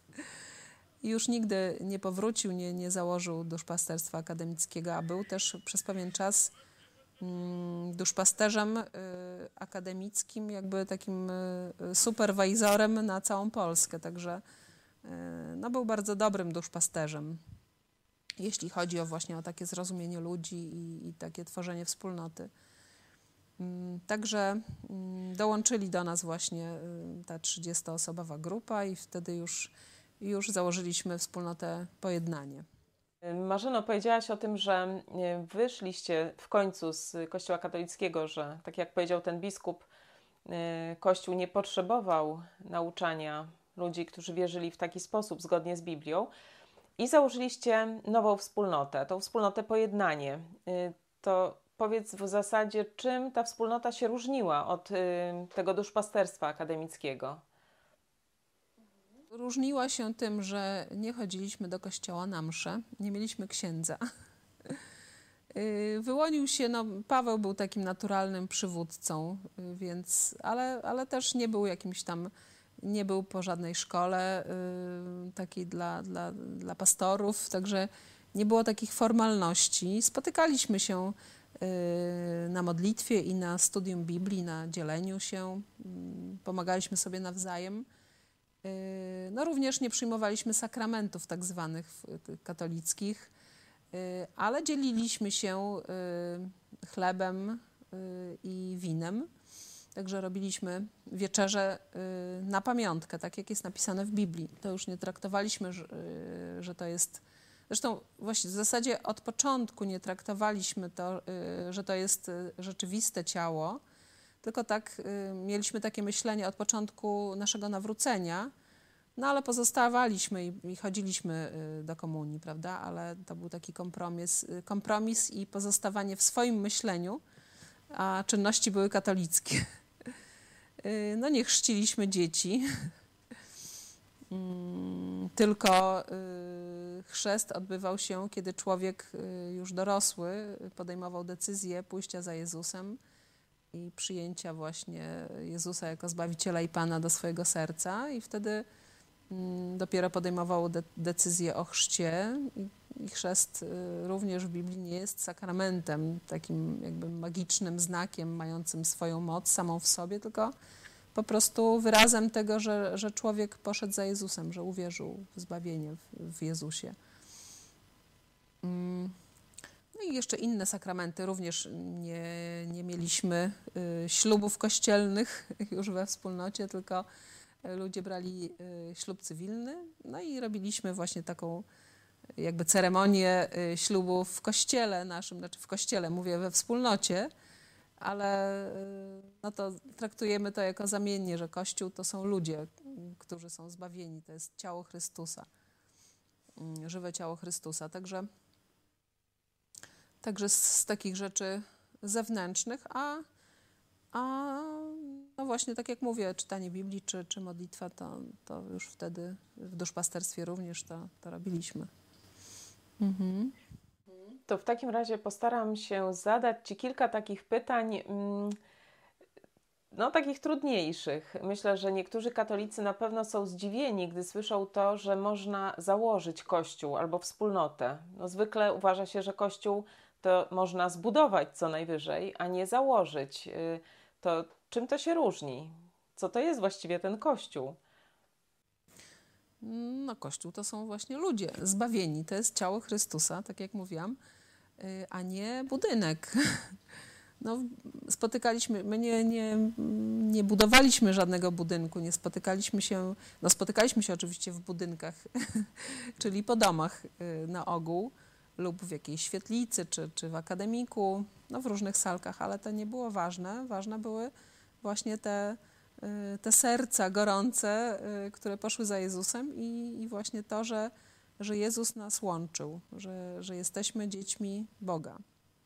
S2: I już nigdy nie powrócił, nie, nie założył duszpasterstwa akademickiego, a był też przez pewien czas duszpasterzem akademickim, jakby takim superwajzorem na całą Polskę. Także no, był bardzo dobrym duszpasterzem. jeśli chodzi o właśnie o takie zrozumienie ludzi i, i takie tworzenie wspólnoty. Także dołączyli do nas właśnie ta trzydziestoosobowa grupa i wtedy już, już założyliśmy wspólnotę Pojednanie.
S1: Marzeno, powiedziałaś o tym, że wyszliście w końcu z Kościoła katolickiego, że tak jak powiedział ten biskup, Kościół nie potrzebował nauczania ludzi, którzy wierzyli w taki sposób, zgodnie z Biblią, i założyliście nową wspólnotę, tą wspólnotę Pojednanie. To powiedz w zasadzie, czym ta wspólnota się różniła od tego duszpasterstwa akademickiego?
S2: Różniła się tym, że nie chodziliśmy do kościoła na msze, nie mieliśmy księdza. Wyłonił się, no Paweł był takim naturalnym przywódcą, więc, ale, ale też nie był jakimś tam, nie był po żadnej szkole y, takiej dla, dla, dla pastorów, także nie było takich formalności. Spotykaliśmy się y, na modlitwie i na studium Biblii, na dzieleniu się, y, pomagaliśmy sobie nawzajem. No również nie przyjmowaliśmy sakramentów tak zwanych katolickich, ale dzieliliśmy się chlebem i winem. Także robiliśmy wieczerze na pamiątkę, tak jak jest napisane w Biblii. To już nie traktowaliśmy, że to jest... Zresztą właśnie w zasadzie od początku nie traktowaliśmy to, że to jest rzeczywiste ciało, tylko tak y, mieliśmy takie myślenie od początku naszego nawrócenia, no ale pozostawaliśmy i, i chodziliśmy y, do komunii, prawda? Ale to był taki kompromis, y, kompromis i pozostawanie w swoim myśleniu, a czynności były katolickie. y, no nie chrzciliśmy dzieci, y, tylko y, chrzest odbywał się, kiedy człowiek y, już dorosły podejmował decyzję pójścia za Jezusem i przyjęcia właśnie Jezusa jako Zbawiciela i Pana do swojego serca i wtedy mm, dopiero podejmowało de decyzję o chrzcie i, i chrzest y, również w Biblii nie jest sakramentem, takim jakby magicznym znakiem mającym swoją moc samą w sobie, tylko po prostu wyrazem tego, że, że człowiek poszedł za Jezusem, że uwierzył w zbawienie w, w Jezusie. Mm. No i jeszcze inne sakramenty. Również nie, nie mieliśmy y, ślubów kościelnych już we wspólnocie, tylko ludzie brali y, ślub cywilny. No i robiliśmy właśnie taką jakby ceremonię y, ślubu w kościele naszym, znaczy w kościele, mówię we wspólnocie, ale y, no to traktujemy to jako zamiennie, że Kościół to są ludzie, którzy są zbawieni. To jest ciało Chrystusa, y, żywe ciało Chrystusa. Także Także z, z takich rzeczy zewnętrznych, a, a no właśnie tak jak mówię, czytanie Biblii czy, czy modlitwa, to, to już wtedy w duszpasterstwie również to, to robiliśmy. Mhm.
S1: To w takim razie postaram się zadać Ci kilka takich pytań, no takich trudniejszych. Myślę, że niektórzy katolicy na pewno są zdziwieni, gdy słyszą to, że można założyć kościół albo wspólnotę. No zwykle uważa się, że kościół to można zbudować co najwyżej, a nie założyć. To czym to się różni? Co to jest właściwie ten kościół?
S2: No kościół to są właśnie ludzie zbawieni. To jest ciało Chrystusa, tak jak mówiłam, a nie budynek. No, spotykaliśmy, my nie, nie, nie budowaliśmy żadnego budynku, nie spotykaliśmy się, no spotykaliśmy się oczywiście w budynkach, czyli po domach na ogół lub w jakiejś świetlicy, czy, czy w akademiku, no w różnych salkach, ale to nie było ważne. Ważne były właśnie te, te serca gorące, które poszły za Jezusem i, i właśnie to, że, że Jezus nas łączył, że, że jesteśmy dziećmi Boga.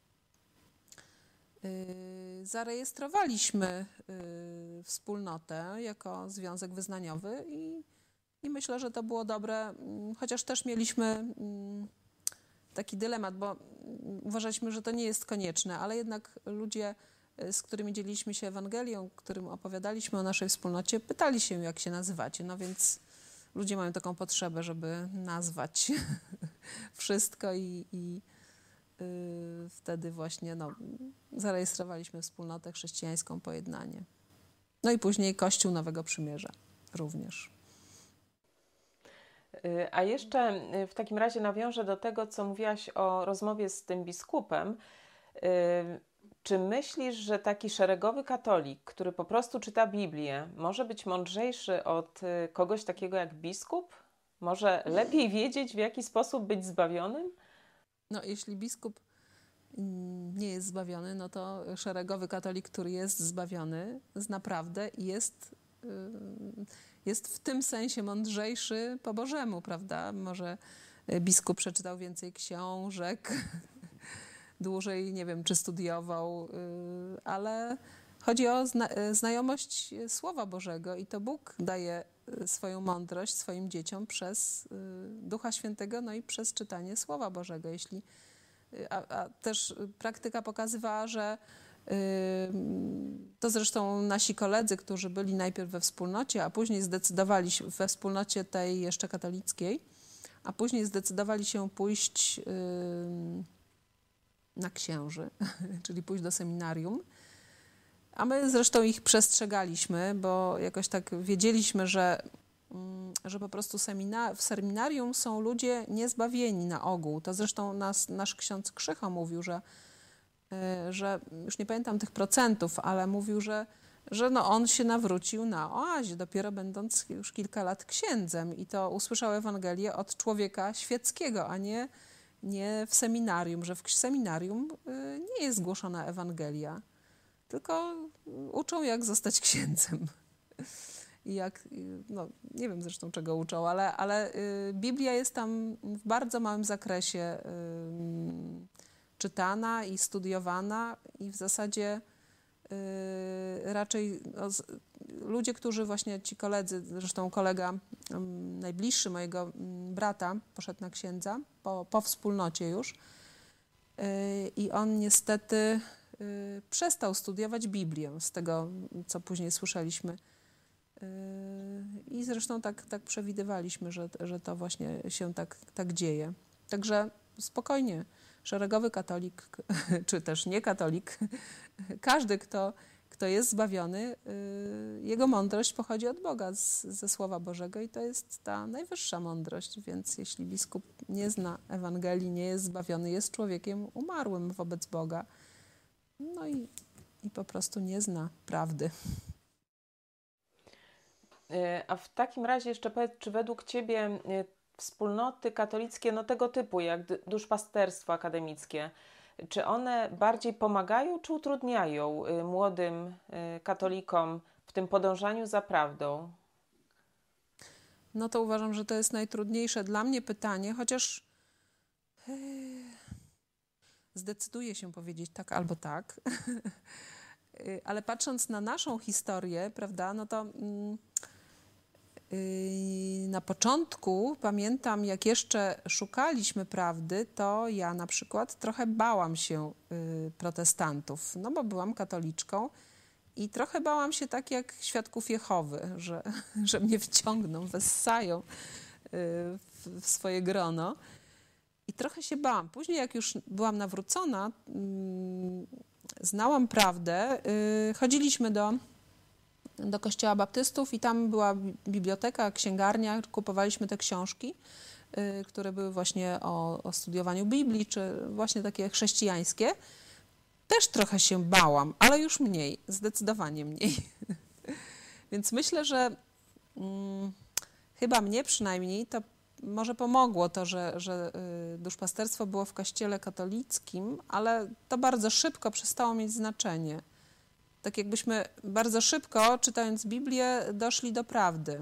S2: Zarejestrowaliśmy wspólnotę jako związek wyznaniowy i, i myślę, że to było dobre, chociaż też mieliśmy taki dylemat, bo uważaliśmy, że to nie jest konieczne, ale jednak ludzie, z którymi dzieliliśmy się Ewangelią, którym opowiadaliśmy o naszej wspólnocie, pytali się, jak się nazywacie, no więc ludzie mają taką potrzebę, żeby nazwać wszystko i, i Yy, wtedy właśnie no, zarejestrowaliśmy wspólnotę chrześcijańską Pojednanie. No i później Kościół Nowego Przymierza również.
S1: A jeszcze w takim razie nawiążę do tego, co mówiłaś o rozmowie z tym biskupem. Czy myślisz, że taki szeregowy katolik, który po prostu czyta Biblię, może być mądrzejszy od kogoś takiego jak biskup? Może lepiej wiedzieć, w jaki sposób być zbawionym?
S2: No, jeśli biskup nie jest zbawiony, no to szeregowy katolik, który jest zbawiony, zna prawdę i jest, jest w tym sensie mądrzejszy po Bożemu, prawda? Może biskup przeczytał więcej książek, dłużej, nie wiem, czy studiował, ale chodzi o zna znajomość Słowa Bożego i to Bóg daje swoją mądrość swoim dzieciom przez Ducha Świętego, no i przez czytanie Słowa Bożego. Jeśli, a, a też praktyka pokazywała, że to zresztą nasi koledzy, którzy byli najpierw we wspólnocie, a później zdecydowali się, we wspólnocie tej jeszcze katolickiej, a później zdecydowali się pójść na księży, czyli pójść do seminarium. A my zresztą ich przestrzegaliśmy, bo jakoś tak wiedzieliśmy, że, że po prostu semina w seminarium są ludzie niezbawieni na ogół. To zresztą nas, nasz ksiądz Krzycho mówił, że, że już nie pamiętam tych procentów, ale mówił, że, że no on się nawrócił na oazie, dopiero będąc już kilka lat księdzem i to usłyszał Ewangelię od człowieka świeckiego, a nie, nie w seminarium, że w seminarium nie jest głoszona Ewangelia, tylko uczą, jak zostać księdzem. I jak, no nie wiem zresztą czego uczą, ale, ale Biblia jest tam w bardzo małym zakresie czytana i studiowana i w zasadzie raczej no, ludzie, którzy właśnie ci koledzy, zresztą kolega najbliższy mojego brata poszedł na księdza po, po wspólnocie już i on niestety przestał studiować Biblię, z tego, co później słyszeliśmy. I zresztą tak, tak przewidywaliśmy, że, że to właśnie się tak, tak dzieje. Także spokojnie, szeregowy katolik, czy też nie katolik, każdy, kto, kto jest zbawiony, jego mądrość pochodzi od Boga, z, ze Słowa Bożego i to jest ta najwyższa mądrość, więc jeśli biskup nie zna Ewangelii, nie jest zbawiony, jest człowiekiem umarłym wobec Boga, no i, i po prostu nie zna prawdy.
S1: A w takim razie jeszcze powiedz, czy według Ciebie wspólnoty katolickie, no tego typu, jak duszpasterstwo akademickie, czy one bardziej pomagają, czy utrudniają młodym katolikom w tym podążaniu za prawdą?
S2: No to uważam, że to jest najtrudniejsze dla mnie pytanie, chociaż zdecyduję się powiedzieć tak albo tak. Ale patrząc na naszą historię, prawda, no to yy, na początku pamiętam, jak jeszcze szukaliśmy prawdy, to ja na przykład trochę bałam się yy, protestantów, no bo byłam katoliczką i trochę bałam się tak jak świadków Jehowy, że, że mnie wciągną, wessają yy, w, w swoje grono. I trochę się bałam. Później, jak już byłam nawrócona, znałam prawdę, chodziliśmy do, do kościoła baptystów i tam była biblioteka, księgarnia, kupowaliśmy te książki, które były właśnie o, o studiowaniu Biblii, czy właśnie takie chrześcijańskie. Też trochę się bałam, ale już mniej, zdecydowanie mniej. Więc myślę, że hmm, chyba mnie przynajmniej to może pomogło to, że, że duszpasterstwo było w kościele katolickim, ale to bardzo szybko przestało mieć znaczenie. Tak jakbyśmy bardzo szybko, czytając Biblię, doszli do prawdy.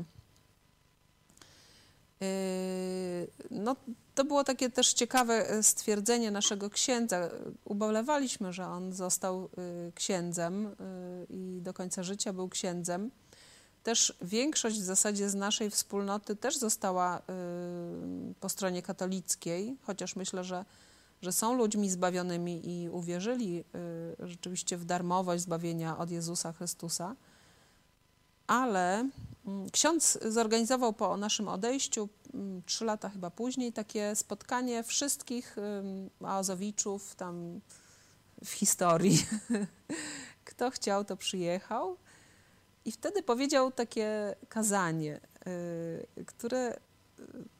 S2: No, to było takie też ciekawe stwierdzenie naszego księdza. Ubolewaliśmy, że on został księdzem i do końca życia był księdzem. Też większość w zasadzie z naszej wspólnoty też została y, po stronie katolickiej, chociaż myślę, że, że są ludźmi zbawionymi i uwierzyli y, rzeczywiście w darmowość zbawienia od Jezusa Chrystusa. Ale y, ksiądz zorganizował po naszym odejściu, y, trzy lata chyba później, takie spotkanie wszystkich y, Aozowiczów tam w historii. Kto chciał, to przyjechał. I wtedy powiedział takie kazanie, y, które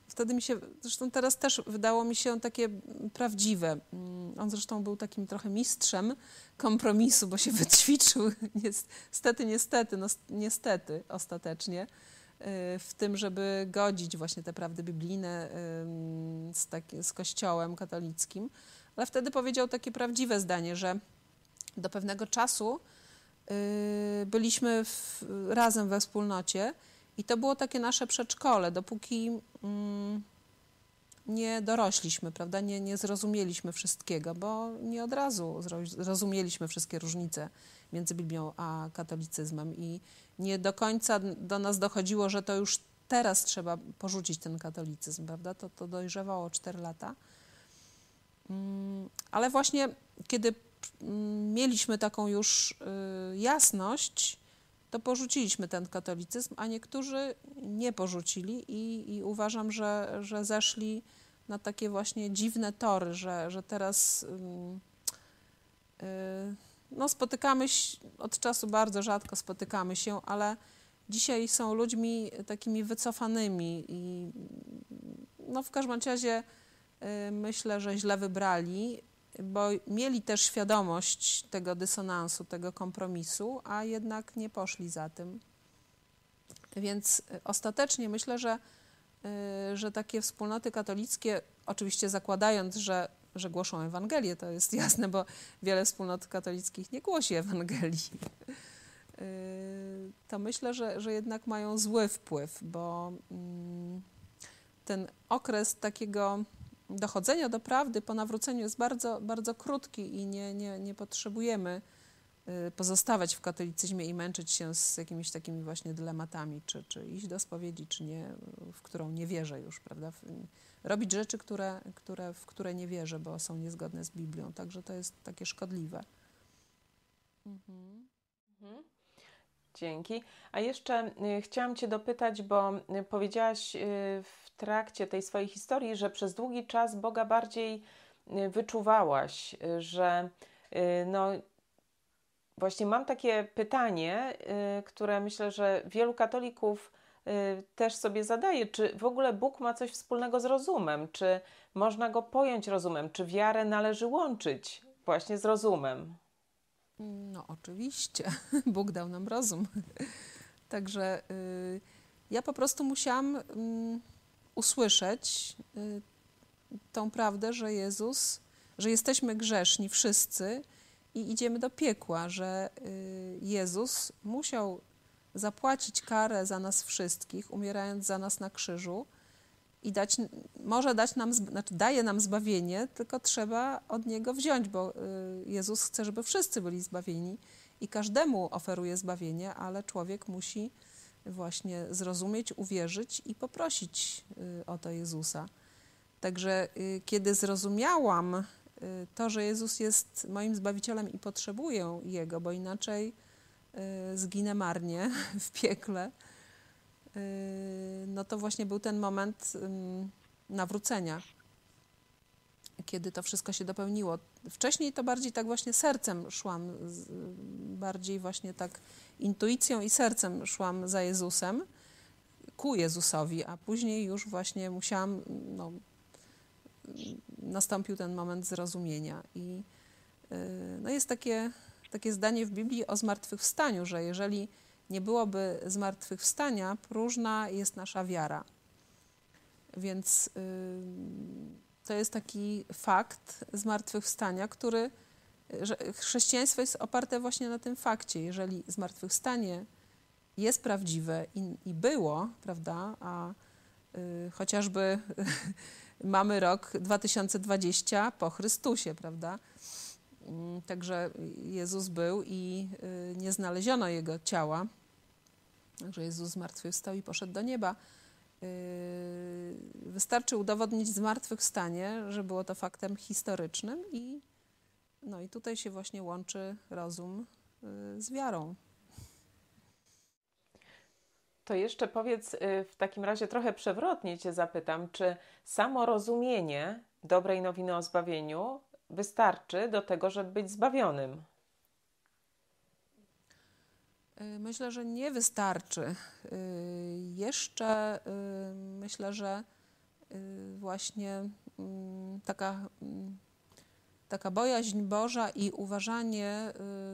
S2: wtedy mi się, zresztą teraz też wydało mi się takie prawdziwe. On zresztą był takim trochę mistrzem kompromisu, bo się wyćwiczył niestety, niestety, no niestety ostatecznie w tym, żeby godzić właśnie te prawdy biblijne z, taki, z Kościołem katolickim. Ale wtedy powiedział takie prawdziwe zdanie, że do pewnego czasu byliśmy w, razem we wspólnocie i to było takie nasze przedszkole, dopóki mm, nie dorośliśmy, prawda? Nie, nie zrozumieliśmy wszystkiego, bo nie od razu zrozumieliśmy wszystkie różnice między Biblią a katolicyzmem i nie do końca do nas dochodziło, że to już teraz trzeba porzucić ten katolicyzm, prawda? To, to dojrzewało cztery lata. Mm, ale właśnie kiedy mm, mieliśmy taką już y, jasność, to porzuciliśmy ten katolicyzm, a niektórzy nie porzucili i, i uważam, że, że zeszli na takie właśnie dziwne tory, że, że teraz yy, yy, no spotykamy się, od czasu bardzo rzadko spotykamy się, ale dzisiaj są ludźmi takimi wycofanymi i no w każdym razie yy, myślę, że źle wybrali, bo mieli też świadomość tego dysonansu, tego kompromisu, a jednak nie poszli za tym. Więc ostatecznie myślę, że, że takie wspólnoty katolickie, oczywiście zakładając, że, że głoszą Ewangelię, to jest jasne, bo wiele wspólnot katolickich nie głosi Ewangelii, to myślę, że, że jednak mają zły wpływ, bo ten okres takiego dochodzenia do prawdy po nawróceniu jest bardzo, bardzo krótki i nie, nie, nie potrzebujemy pozostawać w katolicyzmie i męczyć się z jakimiś takimi właśnie dylematami, czy, czy iść do spowiedzi, czy nie, w którą nie wierzę już, prawda? Robić rzeczy, które, które, w które nie wierzę, bo są niezgodne z Biblią, także to jest takie szkodliwe.
S1: Mhm. Mhm. Dzięki. A jeszcze y, chciałam Cię dopytać, bo y, powiedziałaś y, w trakcie tej swojej historii, że przez długi czas Boga bardziej y, wyczuwałaś, y, że y, no właśnie mam takie pytanie, y, które myślę, że wielu katolików y, też sobie zadaje, czy w ogóle Bóg ma coś wspólnego z rozumem, czy można Go pojąć rozumem, czy wiarę należy łączyć właśnie z rozumem?
S2: No oczywiście, Bóg dał nam rozum. Także y, ja po prostu musiałam y, usłyszeć y, tą prawdę, że Jezus, że jesteśmy grzeszni wszyscy i idziemy do piekła, że y, Jezus musiał zapłacić karę za nas wszystkich, umierając za nas na krzyżu i dać, może dać nam, znaczy daje nam zbawienie, tylko trzeba od Niego wziąć, bo Jezus chce, żeby wszyscy byli zbawieni i każdemu oferuje zbawienie, ale człowiek musi właśnie zrozumieć, uwierzyć i poprosić o to Jezusa. Także kiedy zrozumiałam to, że Jezus jest moim Zbawicielem i potrzebuję Jego, bo inaczej zginę marnie w piekle, no to właśnie był ten moment nawrócenia, kiedy to wszystko się dopełniło. Wcześniej to bardziej tak właśnie sercem szłam, bardziej właśnie tak intuicją i sercem szłam za Jezusem, ku Jezusowi, a później już właśnie musiałam, no, nastąpił ten moment zrozumienia. I no jest takie, takie zdanie w Biblii o zmartwychwstaniu, że jeżeli nie byłoby zmartwychwstania, próżna jest nasza wiara. Więc yy, to jest taki fakt zmartwychwstania, który, że chrześcijaństwo jest oparte właśnie na tym fakcie. Jeżeli zmartwychwstanie jest prawdziwe i, i było, prawda, a yy, chociażby mamy rok dwa tysiące dwudziesty po Chrystusie, prawda, także Jezus był i nie znaleziono Jego ciała. Także Jezus zmartwychwstał i poszedł do nieba. Wystarczy udowodnić zmartwychwstanie, że było to faktem historycznym i, no i tutaj się właśnie łączy rozum z wiarą.
S1: To jeszcze powiedz w takim razie trochę przewrotnie Cię zapytam, czy samo rozumienie dobrej nowiny o zbawieniu wystarczy do tego, żeby być zbawionym?
S2: Myślę, że nie wystarczy. Jeszcze myślę, że właśnie taka, taka bojaźń Boża i uważanie,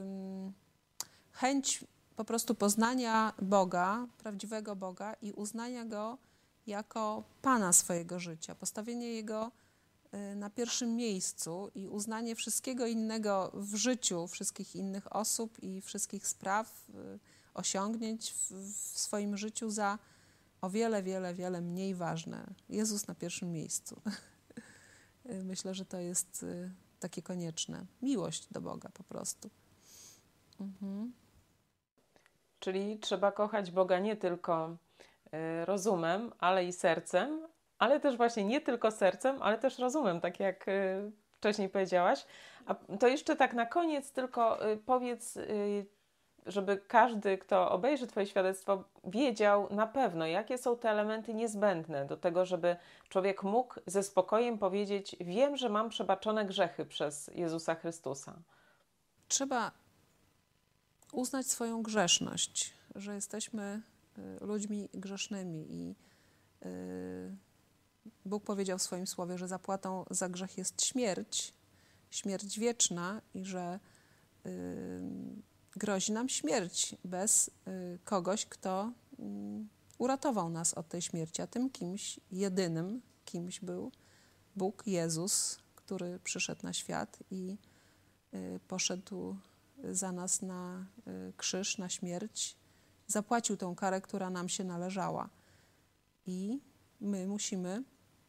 S2: chęć po prostu poznania Boga, prawdziwego Boga i uznania Go jako Pana swojego życia, postawienie Jego na pierwszym miejscu i uznanie wszystkiego innego w życiu, wszystkich innych osób i wszystkich spraw, osiągnięć w, w swoim życiu za o wiele, wiele, wiele mniej ważne. Jezus na pierwszym miejscu. Myślę, że to jest takie konieczne. Miłość do Boga po prostu. Mhm.
S1: Czyli trzeba kochać Boga nie tylko rozumem, ale i sercem, ale też właśnie nie tylko sercem, ale też rozumem, tak jak wcześniej powiedziałaś. A to jeszcze tak na koniec tylko powiedz, żeby każdy, kto obejrzy Twoje świadectwo, wiedział na pewno, jakie są te elementy niezbędne do tego, żeby człowiek mógł ze spokojem powiedzieć: wiem, że mam przebaczone grzechy przez Jezusa Chrystusa.
S2: Trzeba uznać swoją grzeszność, że jesteśmy ludźmi grzesznymi i Bóg powiedział w swoim słowie, że zapłatą za grzech jest śmierć, śmierć wieczna i że grozi nam śmierć bez kogoś, kto uratował nas od tej śmierci, a tym kimś, jedynym kimś był Bóg, Jezus, który przyszedł na świat i poszedł za nas na krzyż, na śmierć, zapłacił tą karę, która nam się należała. I my musimy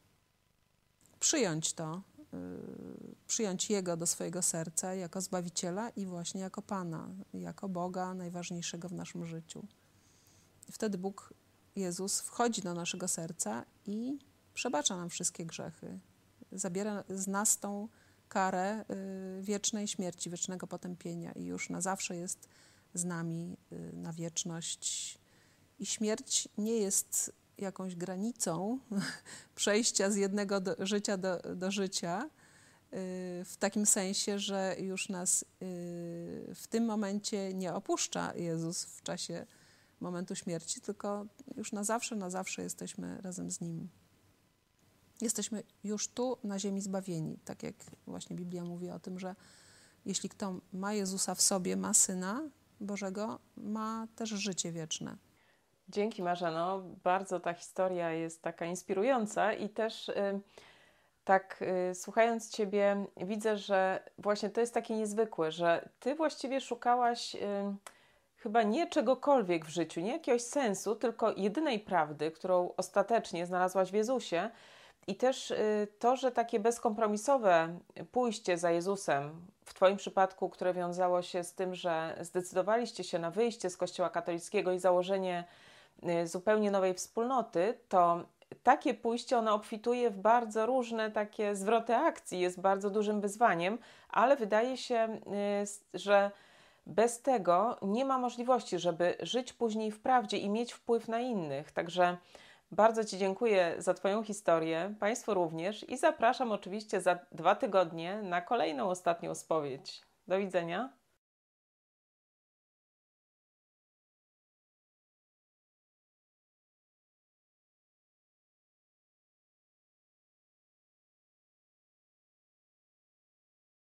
S2: przyjąć to, przyjąć Jego do swojego serca jako Zbawiciela i właśnie jako Pana, jako Boga najważniejszego w naszym życiu. I wtedy Bóg, Jezus, wchodzi do naszego serca i przebacza nam wszystkie grzechy. Zabiera z nas tą karę wiecznej śmierci, wiecznego potępienia i już na zawsze jest z nami na wieczność. I śmierć nie jest jakąś granicą przejścia z jednego do, życia do, do życia, w takim sensie, że już nas w tym momencie nie opuszcza Jezus w czasie momentu śmierci, tylko już na zawsze, na zawsze jesteśmy razem z Nim. Jesteśmy już tu na ziemi zbawieni, tak jak właśnie Biblia mówi o tym, że jeśli kto ma Jezusa w sobie, ma Syna Bożego, ma też życie wieczne.
S1: Dzięki, Marzeno. Bardzo ta historia jest taka inspirująca i też y, tak y, słuchając Ciebie widzę, że właśnie to jest takie niezwykłe, że Ty właściwie szukałaś y, chyba nie czegokolwiek w życiu, nie jakiegoś sensu, tylko jedynej prawdy, którą ostatecznie znalazłaś w Jezusie. I też y, to, że takie bezkompromisowe pójście za Jezusem, w Twoim przypadku, które wiązało się z tym, że zdecydowaliście się na wyjście z Kościoła katolickiego i założenie y, zupełnie nowej wspólnoty, to takie pójście, ono obfituje w bardzo różne takie zwroty akcji, jest bardzo dużym wyzwaniem, ale wydaje się, y, że bez tego nie ma możliwości, żeby żyć później w prawdzie i mieć wpływ na innych. Także bardzo Ci dziękuję za Twoją historię, Państwu również i zapraszam oczywiście za dwa tygodnie na kolejną ostatnią spowiedź. Do widzenia.